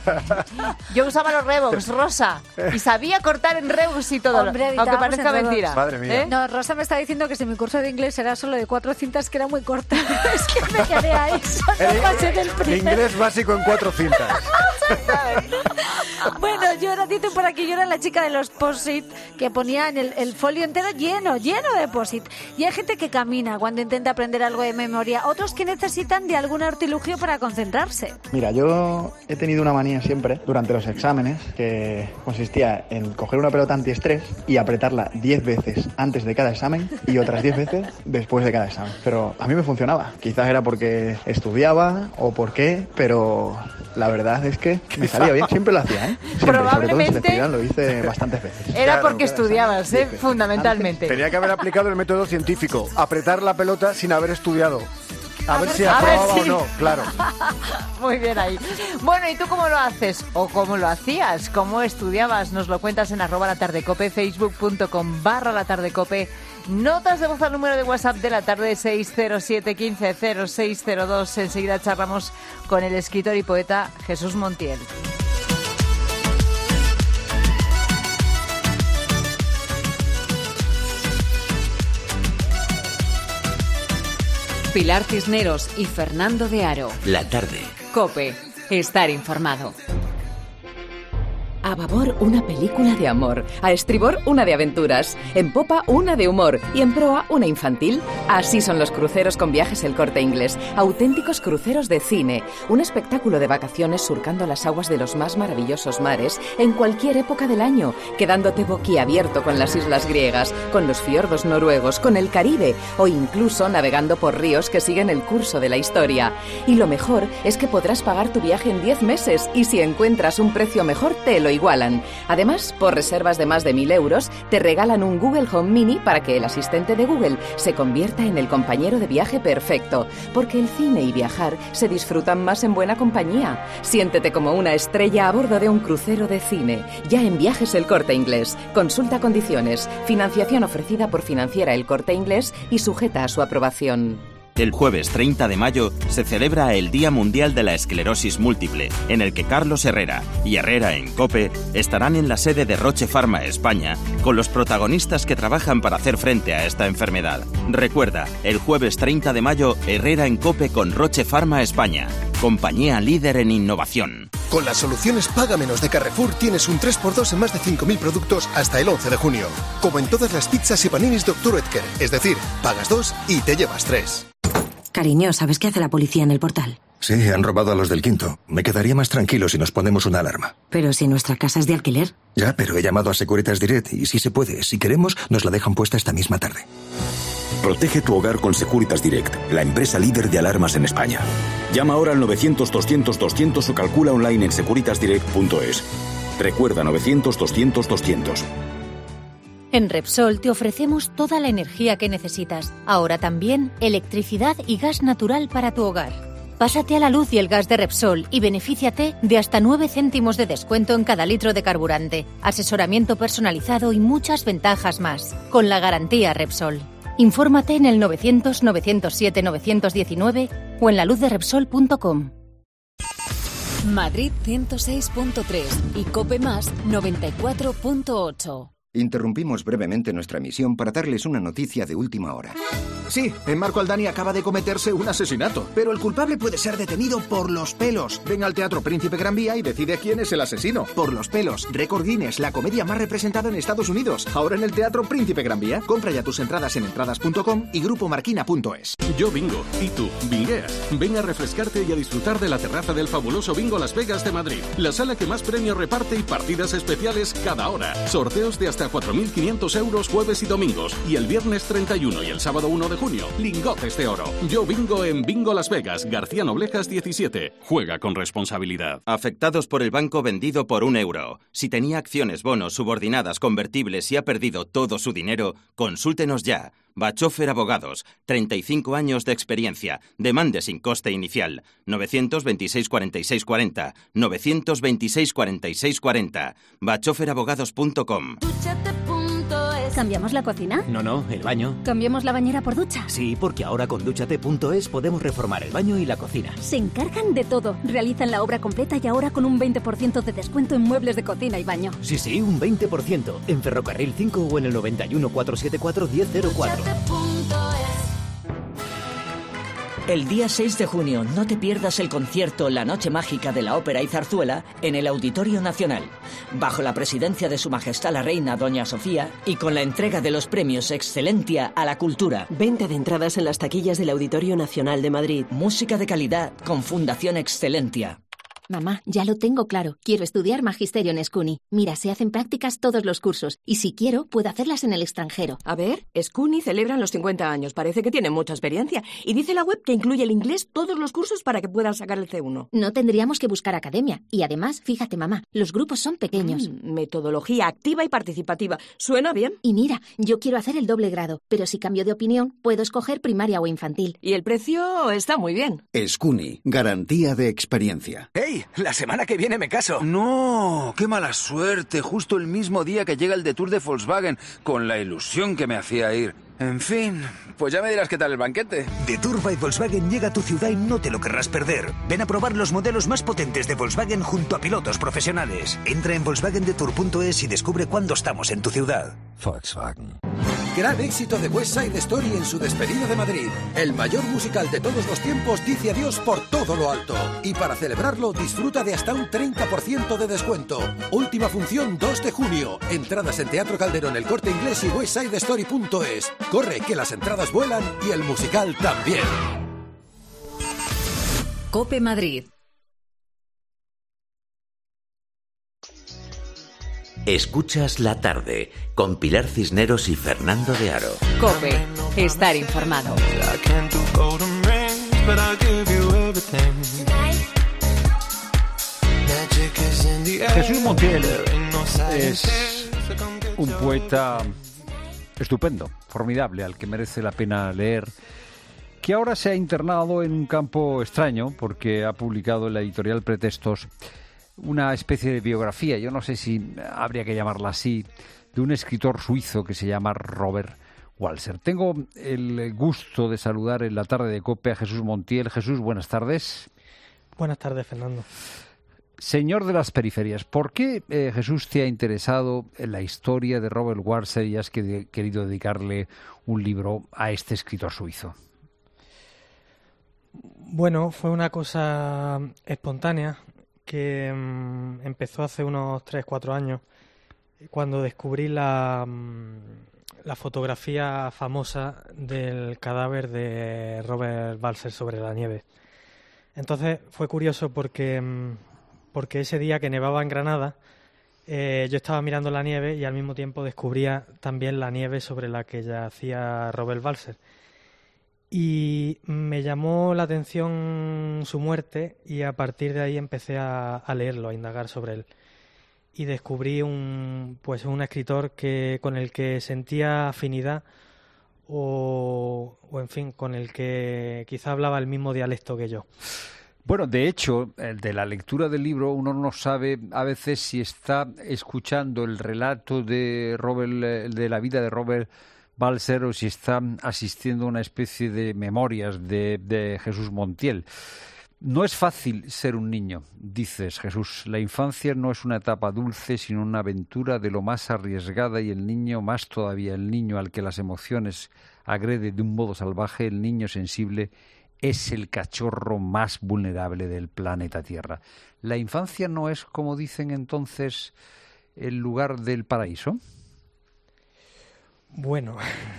Yo usaba los Revox, Rosa, y sabía cortar en Revox y todo, Hombre, aunque editábamos parezca en Revox. mentira. Madre mía. No, Rosa me está diciendo que si mi curso de inglés era solo de 4 cintas, que era muy corta. Es que me quedé ahí, solo pasé del primer. Inglés básico en 4 cintas. Bueno, yo era, dicen por aquí, yo era la chica de los post-it que ponía en el folio entero lleno de post-it. Y hay gente que camina cuando intenta aprender algo de memoria, otros que necesitan de algún artilugio para concentrarse. Mira, yo he tenido una manía siempre durante los exámenes que consistía en coger una pelota antiestrés y apretarla 10 veces antes de cada examen y otras 10 veces después de cada examen. Pero a mí me funcionaba. Quizás era porque estudiaba o por qué, pero la verdad es que me salía bien. Siempre lo hacía, ¿eh? Siempre, sobre todo en Probablemente investigación, lo hice bastantes veces. era porque estudiabas, fundamentalmente. Tenía que haber aplicado el método científico, apretar la pelota sin haber estudiado. A ver si a ver aprobaba si- o no, claro. Muy bien ahí. Bueno, ¿y tú cómo lo haces? ¿O cómo lo hacías? ¿Cómo estudiabas? Nos lo cuentas en @latardecope, facebook.com/latardecope. Notas de voz al número de WhatsApp de la tarde 607 15 0602. Enseguida charlamos con el escritor y poeta Jesús Montiel. Pilar Cisneros y Fernando de Aro. La tarde. COPE. Estar informado. A babor, una película de amor. A estribor, una de aventuras. En popa, una de humor. Y en proa, una infantil. Así son los cruceros con Viajes El Corte Inglés. Auténticos cruceros de cine. Un espectáculo de vacaciones surcando las aguas de los más maravillosos mares en cualquier época del año, quedándote boquiabierto con las islas griegas, con los fiordos noruegos, con el Caribe o incluso navegando por ríos que siguen el curso de la historia. Y lo mejor es que podrás pagar tu viaje en 10 meses y si encuentras un precio mejor te lo igualan. Además, por reservas de más de 1.000 euros, te regalan un Google Home Mini para que el asistente de Google se convierta en el compañero de viaje perfecto. Porque el cine y viajar se disfrutan más en buena compañía. Siéntete como una estrella a bordo de un crucero de cine. Ya en Viajes El Corte Inglés. Consulta condiciones. Financiación ofrecida por Financiera El Corte Inglés y sujeta a su aprobación. El jueves 30 de mayo se celebra el Día Mundial de la Esclerosis Múltiple, en el que Carlos Herrera y Herrera en COPE estarán en la sede de Roche Pharma España, con los protagonistas que trabajan para hacer frente a esta enfermedad. Recuerda, el jueves 30 de mayo, Herrera en COPE con Roche Pharma España, compañía líder en innovación. Con las soluciones Paga Menos de Carrefour tienes un 3x2 en más de 5.000 productos hasta el 11 de junio. Como en todas las pizzas y paninis Dr. Oetker, es decir, pagas 2 y te llevas 3. Cariño, ¿sabes qué hace la policía en el portal? Sí, han robado a los del quinto. Me quedaría más tranquilo si nos ponemos una alarma. Pero si nuestra casa es de alquiler. Ya, pero he llamado a Securitas Direct y si se puede, si queremos, nos la dejan puesta esta misma tarde. Protege tu hogar con Securitas Direct, la empresa líder de alarmas en España. Llama ahora al 900-200-200 o calcula online en securitasdirect.es. Recuerda 900-200-200. En Repsol te ofrecemos toda la energía que necesitas. Ahora también electricidad y gas natural para tu hogar. Pásate a la luz y el gas de Repsol y benefíciate de hasta 9 céntimos de descuento en cada litro de carburante, asesoramiento personalizado y muchas ventajas más. Con la garantía Repsol. Infórmate en el 900-907-919 o en laluzderepsol.com. Madrid 106.3 y COPE Más 94.8. Interrumpimos brevemente nuestra emisión para darles una noticia de última hora. Sí, Marco Aldani acaba de cometerse un asesinato, pero el culpable puede ser detenido por los pelos. Ven al Teatro Príncipe Gran Vía y decide quién es el asesino. Por los pelos, Récord Guinness, la comedia más representada en Estados Unidos. Ahora en el Teatro Príncipe Gran Vía. Compra ya tus entradas en entradas.com y grupomarquina.es. Yo bingo. ¿Y tú? ¿Bingueas? Ven a refrescarte y a disfrutar de la terraza del fabuloso Bingo Las Vegas de Madrid. La sala que más premios reparte y partidas especiales cada hora. Sorteos de hasta 4.500 euros jueves y domingos. Y el viernes 31 y el sábado 1 de junio, lingotes de oro. Yo bingo en Bingo Las Vegas, García Noblejas 17. Juega con responsabilidad. Afectados por el banco vendido por €1. Si tenía acciones, bonos, subordinadas, convertibles y ha perdido todo su dinero, consúltenos ya. Bachofer Abogados, 35 años de experiencia. Demande sin coste inicial. 926 46 40. 926 46 40. bachoferabogados.com. ¿Cambiamos la cocina? No, el baño. ¿Cambiamos la bañera por ducha? Sí, porque ahora con Dúchate.es podemos reformar el baño y la cocina. Se encargan de todo. Realizan la obra completa y ahora con un 20% de descuento en muebles de cocina y baño. Sí, un 20%. En Ferrocarril 5 o en el 91 474 1004. El día 6 de junio no te pierdas el concierto La Noche Mágica de la Ópera y Zarzuela en el Auditorio Nacional, bajo la presidencia de Su Majestad la Reina Doña Sofía y con la entrega de los premios Excelentia a la Cultura. Venta de entradas en las taquillas del Auditorio Nacional de Madrid. Música de calidad con Fundación Excelentia. Mamá, ya lo tengo claro. Quiero estudiar magisterio en SCUNY. Mira, se hacen prácticas todos los cursos. Y si quiero, puedo hacerlas en el extranjero. A ver, SCUNY celebran los 50 años. Parece que tienen mucha experiencia. Y dice la web que incluye el inglés todos los cursos para que puedan sacar el C1. No tendríamos que buscar academia. Y además, fíjate, mamá, los grupos son pequeños. Metodología activa y participativa. ¿Suena bien? Y mira, yo quiero hacer el doble grado. Pero si cambio de opinión, puedo escoger primaria o infantil. Y el precio está muy bien. SCUNY, garantía de experiencia. ¡Ey! La semana que viene me caso. No, qué mala suerte. Justo el mismo día que llega el de Tour de Volkswagen, con la ilusión que me hacía ir. En fin, pues ya me dirás qué tal el banquete. The Tour by Volkswagen llega a tu ciudad y no te lo querrás perder. Ven a probar los modelos más potentes de Volkswagen junto a pilotos profesionales. Entra en volkswagendetour.es y descubre cuándo estamos en tu ciudad. Volkswagen. Gran éxito de West Side Story en su despedida de Madrid. El mayor musical de todos los tiempos dice adiós por todo lo alto. Y para celebrarlo, disfruta de hasta un 30% de descuento. Última función 2 de junio. Entradas en Teatro Calderón, El Corte Inglés y westsidestory.es. Corre, que las entradas vuelan y el musical también. COPE Madrid. Escuchas La Tarde con Pilar Cisneros y Fernando de Aro. COPE, estar informado. Jesús Montiel es un poeta estupendo, formidable, al que merece la pena leer, que ahora se ha internado en un campo extraño porque ha publicado en la editorial Pretextos una especie de biografía, yo no sé si habría que llamarla así, de un escritor suizo que se llama Robert Walser. Tengo el gusto de saludar en la tarde de COPE a Jesús Montiel. Jesús, buenas tardes. Buenas tardes, Fernando. Señor de las periferias, ¿por qué, Jesús, te ha interesado en la historia de Robert Walser y has querido dedicarle un libro a este escritor suizo? Bueno, fue una cosa espontánea que empezó hace unos 3-4 años, cuando descubrí la fotografía famosa del cadáver de Robert Walser sobre la nieve. Entonces fue curioso porque ese día que nevaba en Granada, yo estaba mirando la nieve y al mismo tiempo descubría también la nieve sobre la que yacía Robert Walser. Y me llamó la atención su muerte y a partir de ahí empecé a leerlo, a indagar sobre él. Y descubrí un escritor con el que sentía afinidad o en fin, con el que quizá hablaba el mismo dialecto que yo. Bueno, de hecho, de la lectura del libro uno no sabe a veces si está escuchando el relato de la vida de Robert Walser o si está asistiendo a una especie de memorias de Jesús Montiel. No es fácil ser un niño, dices, Jesús. La infancia no es una etapa dulce, sino una aventura de lo más arriesgada y el niño más todavía, el niño al que las emociones agrede de un modo salvaje, el niño sensible, es el cachorro más vulnerable del planeta Tierra. ¿La infancia no es, como dicen entonces, el lugar del paraíso? Bueno,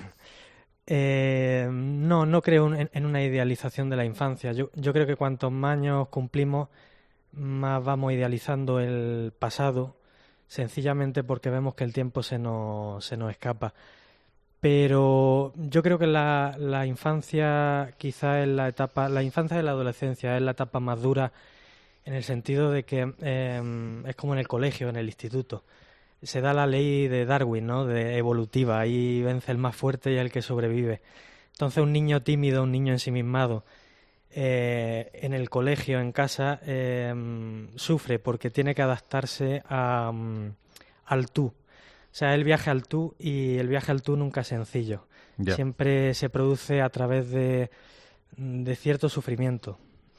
no creo en una idealización de la infancia. Yo creo que cuantos más años cumplimos, más vamos idealizando el pasado, sencillamente porque vemos que el tiempo se nos escapa. Pero yo creo que la infancia quizá es la infancia y la adolescencia es la etapa más dura, en el sentido de que es como en el colegio, en el instituto. Se da la ley de Darwin, ¿no? De evolutiva, ahí vence el más fuerte y el que sobrevive. Entonces un niño tímido, un niño ensimismado, en el colegio, en casa, sufre porque tiene que adaptarse al tú. O sea, el viaje al tú, y el viaje al tú nunca es sencillo. Ya. Siempre se produce a través de cierto sufrimiento.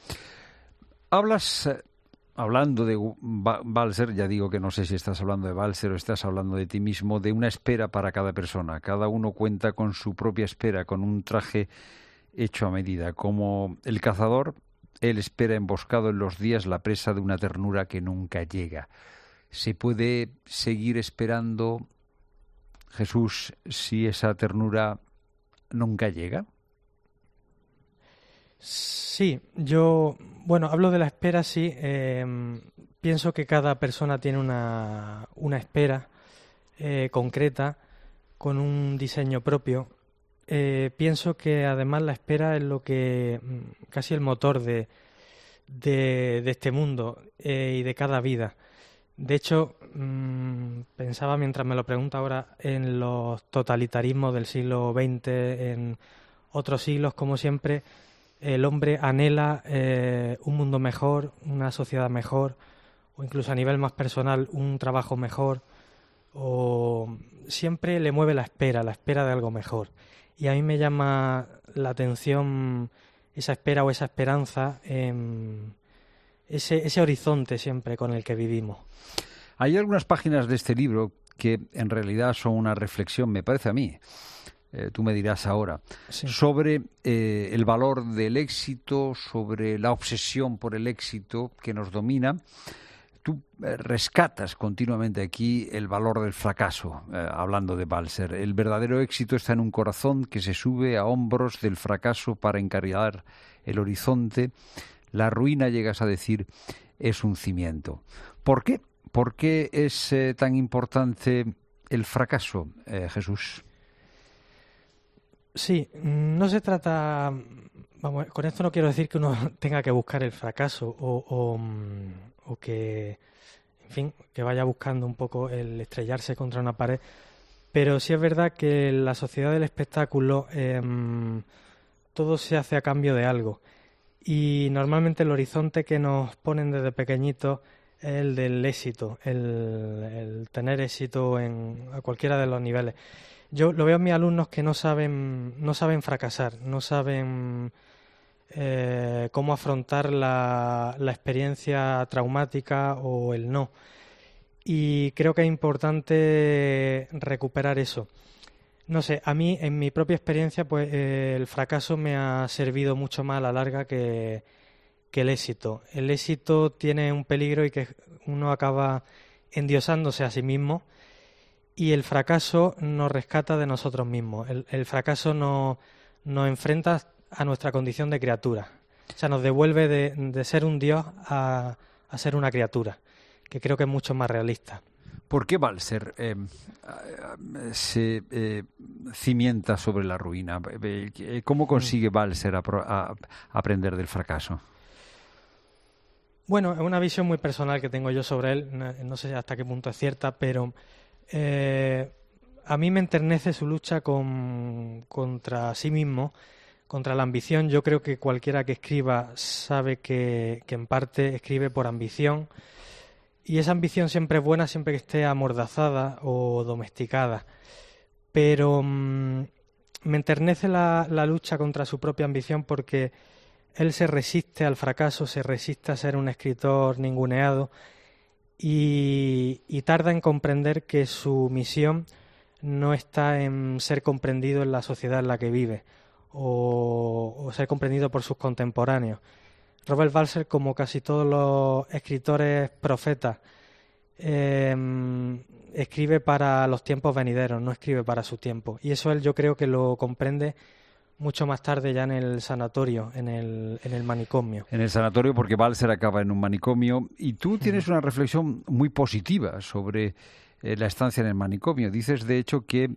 Hablando de Walser, ya digo que no sé si estás hablando de Walser o estás hablando de ti mismo, de una espera para cada persona. Cada uno cuenta con su propia espera, con un traje hecho a medida. Como el cazador, él espera emboscado en los días la presa de una ternura que nunca llega. ¿Se puede seguir esperando, Jesús, si esa ternura nunca llega? Sí, yo Bueno, hablo de la espera, sí. Pienso que cada persona tiene una espera concreta, con un diseño propio. Pienso que además la espera es lo que casi el motor de este mundo y de cada vida. De hecho, pensaba mientras me lo pregunto ahora en los totalitarismos del siglo XX, en otros siglos, como siempre, el hombre anhela un mundo mejor, una sociedad mejor, o incluso a nivel más personal, un trabajo mejor, o siempre le mueve la espera de algo mejor. Y a mí me llama la atención esa espera o esa esperanza, ese horizonte siempre con el que vivimos. Hay algunas páginas de este libro que en realidad son una reflexión, me parece a mí, tú me dirás ahora, sí, sobre el valor del éxito, sobre la obsesión por el éxito que nos domina. Tú rescatas continuamente aquí el valor del fracaso, hablando de Balzer. El verdadero éxito está en un corazón que se sube a hombros del fracaso para encarrilar el horizonte. La ruina, llegas a decir, es un cimiento. ¿Por qué? ¿Por qué es tan importante el fracaso, Jesús? Sí, no se trata... Vamos, con esto no quiero decir que uno tenga que buscar el fracaso o que, en fin, que vaya buscando un poco el estrellarse contra una pared, pero sí es verdad que en la sociedad del espectáculo todo se hace a cambio de algo, y normalmente el horizonte que nos ponen desde pequeñitos es el del éxito, el tener éxito a cualquiera de los niveles. Yo lo veo en mis alumnos que no saben fracasar, no saben cómo afrontar la experiencia traumática o el no. Y creo que es importante recuperar eso. No sé, a mí, en mi propia experiencia, pues el fracaso me ha servido mucho más a la larga que el éxito. El éxito tiene un peligro y que uno acaba endiosándose a sí mismo, y el fracaso nos rescata de nosotros mismos. El fracaso nos enfrenta a nuestra condición de criatura. O sea, nos devuelve de ser un dios a ser una criatura, que creo que es mucho más realista. ¿Por qué Balzer se cimienta sobre la ruina? ¿Cómo consigue Balzer aprender del fracaso? Bueno, es una visión muy personal que tengo yo sobre él. No sé hasta qué punto es cierta, pero a mí me enternece su lucha contra sí mismo, contra la ambición. Yo creo que cualquiera que escriba sabe que en parte escribe por ambición, y esa ambición siempre es buena siempre que esté amordazada o domesticada. Pero me enternece la lucha contra su propia ambición, porque él se resiste al fracaso, se resiste a ser un escritor ninguneado, y tarda en comprender que su misión no está en ser comprendido en la sociedad en la que vive o ser comprendido por sus contemporáneos. Robert Balzer, como casi todos los escritores profetas, escribe para los tiempos venideros, no escribe para su tiempo. Y eso él, yo creo que lo comprende mucho más tarde, ya en el sanatorio, en el manicomio. En el sanatorio, porque Balzer acaba en un manicomio, y tú tienes una reflexión muy positiva sobre la estancia en el manicomio. Dices, de hecho, que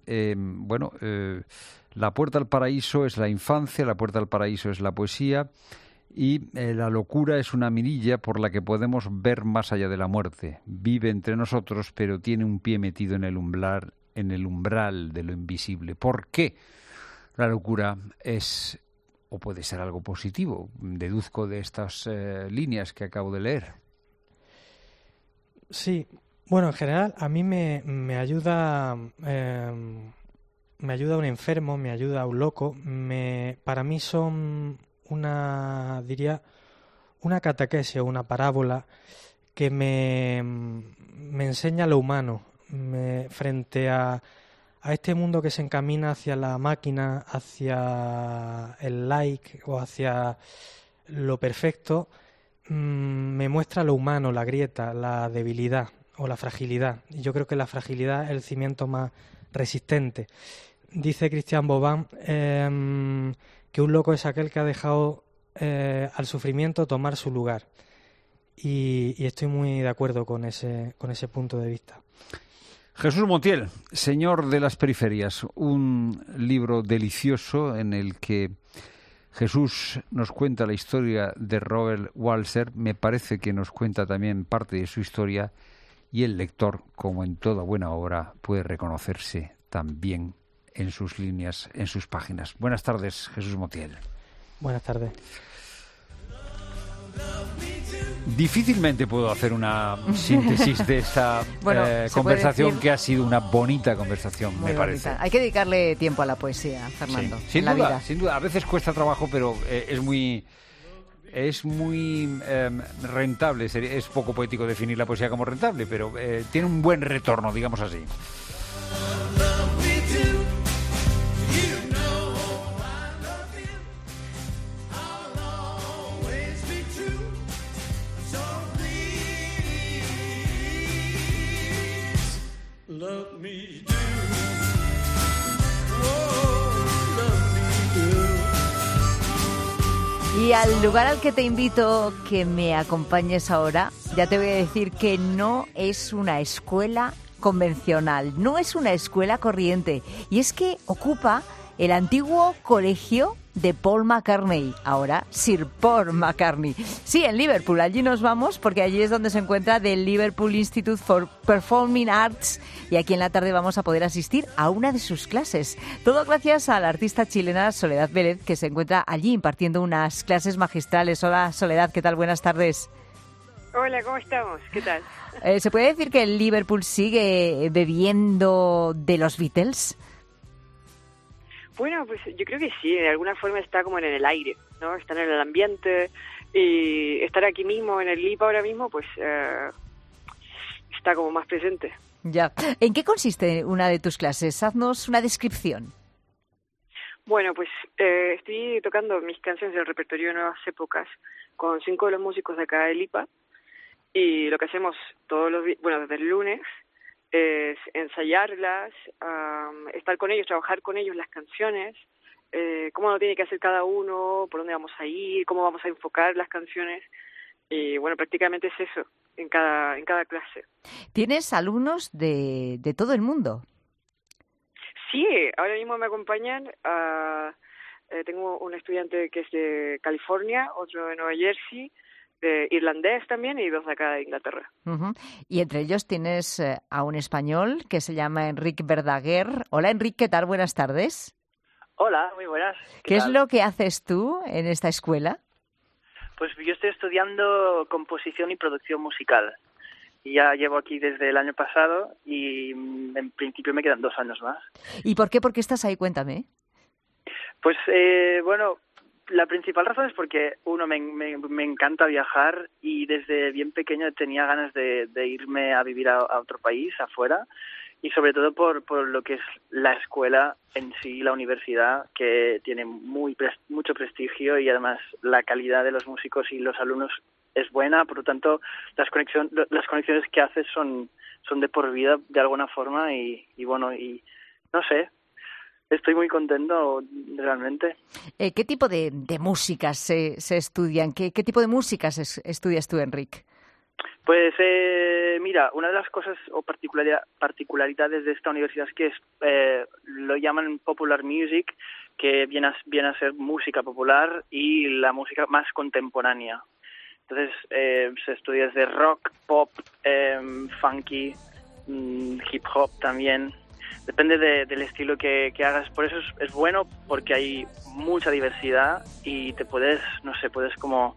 la puerta al paraíso es la infancia, la puerta al paraíso es la poesía, y la locura es una mirilla por la que podemos ver más allá de la muerte. Vive entre nosotros, pero tiene un pie metido en el umbral de lo invisible. ¿Por qué la locura es o puede ser algo positivo? Deduzco de estas líneas que acabo de leer. Sí, bueno, en general a mí me ayuda un enfermo, me ayuda un loco. Para mí son una catequesis o una parábola que me enseña lo humano frente a este mundo que se encamina hacia la máquina, hacia el like o hacia lo perfecto. Me muestra lo humano, la grieta, la debilidad o la fragilidad. Y yo creo que la fragilidad es el cimiento más resistente. Dice Christian Bobin que un loco es aquel que ha dejado al sufrimiento tomar su lugar. Y estoy muy de acuerdo con ese punto de vista. Jesús Montiel, Señor de las Periferias, un libro delicioso en el que Jesús nos cuenta la historia de Robert Walser, me parece que nos cuenta también parte de su historia, y el lector, como en toda buena obra, puede reconocerse también en sus líneas, en sus páginas. Buenas tardes, Jesús Montiel. Buenas tardes. Difícilmente puedo hacer una síntesis de esta conversación, que ha sido una bonita conversación, me parece. Hay que dedicarle tiempo a la poesía, Fernando. Sí, sin duda. A veces cuesta trabajo, pero es muy rentable. Es poco poético definir la poesía como rentable, pero tiene un buen retorno, digamos así. Y al lugar al que te invito que me acompañes ahora, ya te voy a decir que no es una escuela convencional, no es una escuela corriente, y es que ocupa el antiguo colegio de Paul McCartney, ahora Sir Paul McCartney. Sí, en Liverpool, allí nos vamos porque allí es donde se encuentra The Liverpool Institute for Performing Arts, y aquí en la tarde vamos a poder asistir a una de sus clases. Todo gracias a la artista chilena Soledad Vélez, que se encuentra allí impartiendo unas clases magistrales. Hola Soledad, ¿qué tal? Buenas tardes. Hola, ¿cómo estamos? ¿Qué tal? ¿Se puede decir que el Liverpool sigue bebiendo de los Beatles? Bueno, pues yo creo que sí, de alguna forma está como en el aire, ¿no? Está en el ambiente, y estar aquí mismo, en el LIP ahora mismo, pues está como más presente. Ya. ¿En qué consiste una de tus clases? Haznos una descripción. Bueno, pues estoy tocando mis canciones del repertorio de Nuevas Épocas con 5 de los músicos de acá de LIPA, y lo que hacemos desde el lunes es ensayarlas, estar con ellos, trabajar con ellos las canciones, cómo lo tiene que hacer cada uno, por dónde vamos a ir, cómo vamos a enfocar las canciones, y bueno, prácticamente es eso en cada clase. ¿Tienes alumnos de todo el mundo? Sí, ahora mismo me acompañan, tengo un estudiante que es de California, otro de Nueva Jersey, de irlandés también, y 2 de acá de Inglaterra. Uh-huh. Y entre ellos tienes a un español que se llama Enrique Verdaguer. Hola Enrique, ¿qué tal? Buenas tardes. Hola, muy buenas. ¿Qué es lo que haces tú en esta escuela? Pues yo estoy estudiando composición y producción musical. Y ya llevo aquí desde el año pasado y en principio me quedan 2 años más. ¿Y por qué? ¿Por qué estás ahí? Cuéntame. Pues bueno, la principal razón es porque, uno, me encanta viajar, y desde bien pequeño tenía ganas de irme a vivir a otro país, afuera, y sobre todo por lo que es la escuela en sí, la universidad, que tiene mucho prestigio, y además la calidad de los músicos y los alumnos es buena. Por lo tanto, las conexiones que haces son de por vida de alguna forma, y bueno, y no sé, estoy muy contento realmente. ¿Qué tipo de músicas se estudian? ¿Qué tipo de músicas estudias tú, Enrique? Pues mira, una de las cosas o particularidades de esta universidad es que lo llaman popular music, que viene a ser música popular y la música más contemporánea. Entonces se estudia desde rock, pop, funky, hip hop también. Depende del estilo que hagas. Por eso es bueno, porque hay mucha diversidad y puedes como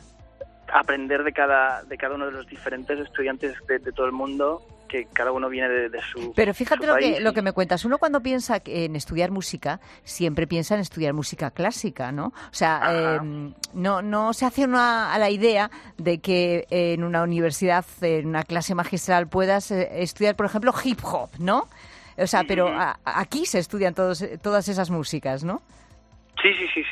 aprender de cada uno de los diferentes estudiantes de todo el mundo, que cada uno viene de su Pero fíjate su país. lo que me cuentas. Uno cuando piensa en estudiar música, siempre piensa en estudiar música clásica, ¿no? O sea, no se hace a la idea de que en una universidad, en una clase magistral, puedas estudiar, por ejemplo, hip hop, ¿no? O sea, pero aquí se estudian todas esas músicas, ¿no? Sí.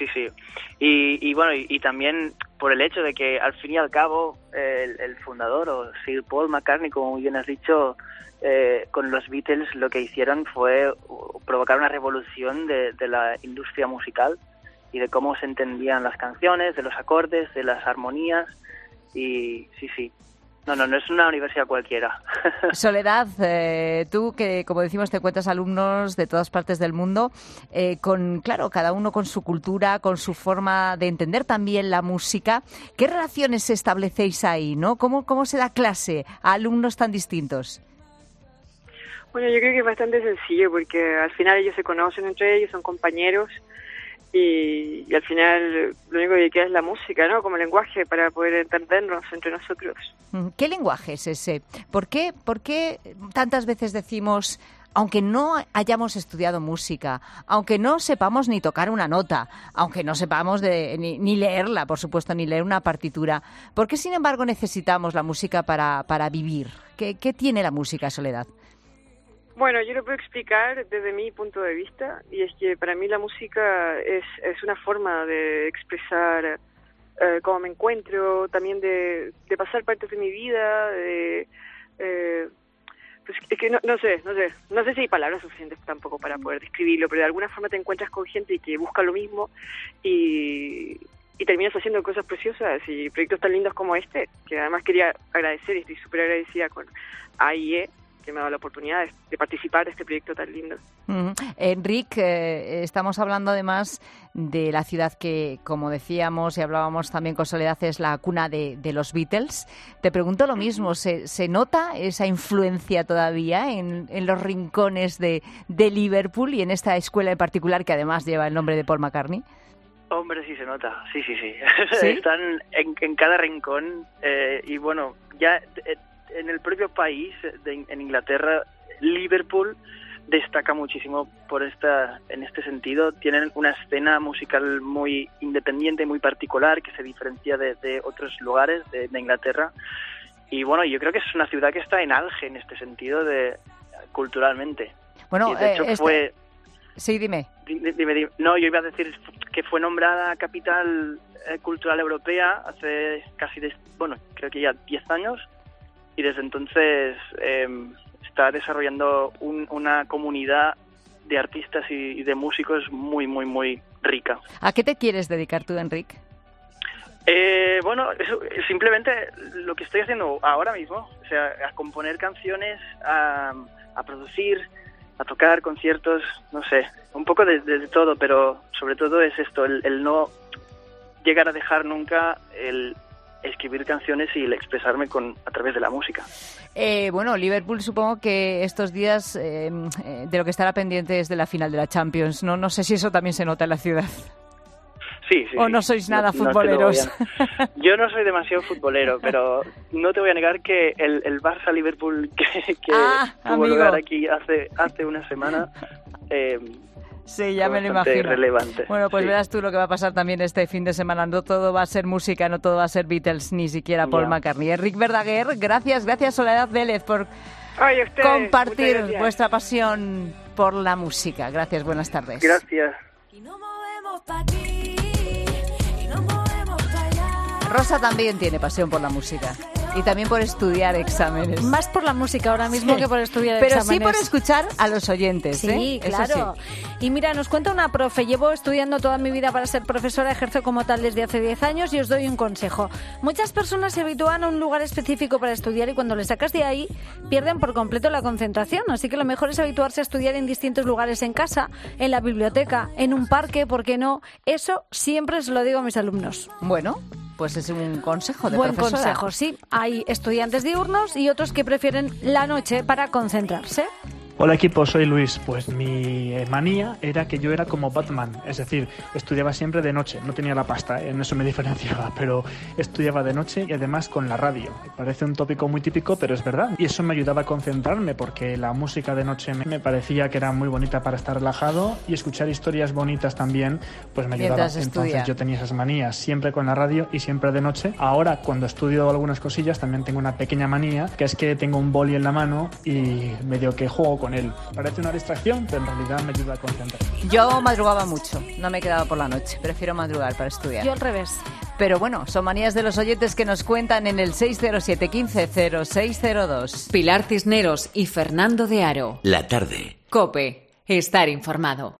Y bueno, y también por el hecho de que al fin y al cabo el fundador, o Sir Paul McCartney, como bien has dicho, con los Beatles lo que hicieron fue provocar una revolución de la industria musical, y de cómo se entendían las canciones, de los acordes, de las armonías, y sí. No es una universidad cualquiera. Soledad, tú que, como decimos, te encuentras alumnos de todas partes del mundo, claro, cada uno con su cultura, con su forma de entender también la música. ¿Qué relaciones establecéis ahí, no? ¿Cómo se da clase a alumnos tan distintos? Bueno, yo creo que es bastante sencillo porque al final ellos se conocen entre ellos, son compañeros. Y al final lo único que queda es la música, ¿no? Como lenguaje para poder entendernos entre nosotros. ¿Qué lenguaje es ese? ¿Por qué tantas veces decimos, aunque no hayamos estudiado música, aunque no sepamos ni tocar una nota, aunque no sepamos ni leerla, por supuesto, ni leer una partitura, ¿por qué sin embargo necesitamos la música para vivir? ¿Qué tiene la música, Soledad? Bueno, yo lo puedo explicar desde mi punto de vista, y es que para mí la música es una forma de expresar cómo me encuentro, también de pasar partes de mi vida, pues es que no sé si hay palabras suficientes tampoco para poder describirlo, pero de alguna forma te encuentras con gente que busca lo mismo y terminas haciendo cosas preciosas y proyectos tan lindos como este, que además quería agradecer y estoy súper agradecida con AIE, que me ha dado la oportunidad de participar de este proyecto tan lindo. Enrique, estamos hablando además de la ciudad que, como decíamos y hablábamos también con Soledad, es la cuna de los Beatles. Te pregunto lo mismo, ¿se nota esa influencia todavía en los rincones de Liverpool y en esta escuela en particular que además lleva el nombre de Paul McCartney? Hombre, sí se nota, sí. ¿Sí? Están en cada rincón y bueno, ya... En el propio país, en Inglaterra, Liverpool destaca muchísimo en este sentido. Tienen una escena musical muy independiente, muy particular, que se diferencia de otros lugares de Inglaterra. Y bueno, yo creo que es una ciudad que está en auge en este sentido culturalmente. Bueno, y de hecho fue... Sí, dime. Dime. No, yo iba a decir que fue nombrada capital cultural europea hace casi, creo que ya 10 años. Y desde entonces está desarrollando una comunidad de artistas y de músicos muy, muy, muy rica. ¿A qué te quieres dedicar tú, Enrique? Bueno, eso, simplemente lo que estoy haciendo ahora mismo, o sea, a componer canciones, a producir, a tocar conciertos, no sé, un poco de todo, pero sobre todo es esto, el no llegar a dejar nunca el escribir canciones y el expresarme a través de la música. Bueno, Liverpool supongo que estos días de lo que estará pendiente es de la final de la Champions. No sé si eso también se nota en la ciudad. Sí. ¿O no sois nada futboleros? Yo no soy demasiado futbolero, pero no te voy a negar que el Barça-Liverpool que tuvo lugar aquí hace una semana... Sí, ya me lo imagino. Relevante. Bueno, pues sí. Verás tú lo que va a pasar también este fin de semana. No todo va a ser música, no todo va a ser Beatles, ni siquiera Paul McCartney. Enrique Verdaguer, gracias Soledad Vélez por compartir vuestra pasión por la música. Gracias, buenas tardes. Gracias. Rosa también tiene pasión por la música. Y también por estudiar exámenes. Más por la música ahora mismo que por estudiar exámenes. Pero sí por escuchar a los oyentes. Sí, claro. Sí. Y mira, nos cuenta una profe. Llevo estudiando toda mi vida para ser profesora, ejerzo como tal desde hace 10 años y os doy un consejo. Muchas personas se habitúan a un lugar específico para estudiar y cuando les sacas de ahí pierden por completo la concentración. Así que lo mejor es habituarse a estudiar en distintos lugares, en casa, en la biblioteca, en un parque, ¿por qué no? Eso siempre se lo digo a mis alumnos. Bueno, pues es un consejo de Buen profesora. consejo, sí. Hay estudiantes diurnos y otros que prefieren la noche para concentrarse. Hola equipo, soy Luis. Pues mi manía era que yo era como Batman, es decir, estudiaba siempre de noche, no tenía la pasta, en eso me diferenciaba, pero estudiaba de noche y además con la radio. Parece un tópico muy típico, pero es verdad. Y eso me ayudaba a concentrarme porque la música de noche me parecía que era muy bonita para estar relajado y escuchar historias bonitas también, pues me ayudaba. Entonces yo tenía esas manías siempre con la radio y siempre de noche. Ahora cuando estudio algunas cosillas también tengo una pequeña manía, que es que tengo un boli en la mano y medio que juego con él. Parece una distracción, pero en realidad me ayuda a concentrarme. Yo madrugaba mucho, no me quedaba por la noche, prefiero madrugar para estudiar. Yo al revés. Pero bueno, son manías de los oyentes que nos cuentan en el 607 15 0602. Pilar Cisneros y Fernando de Aro. La tarde. COPE. Estar informado.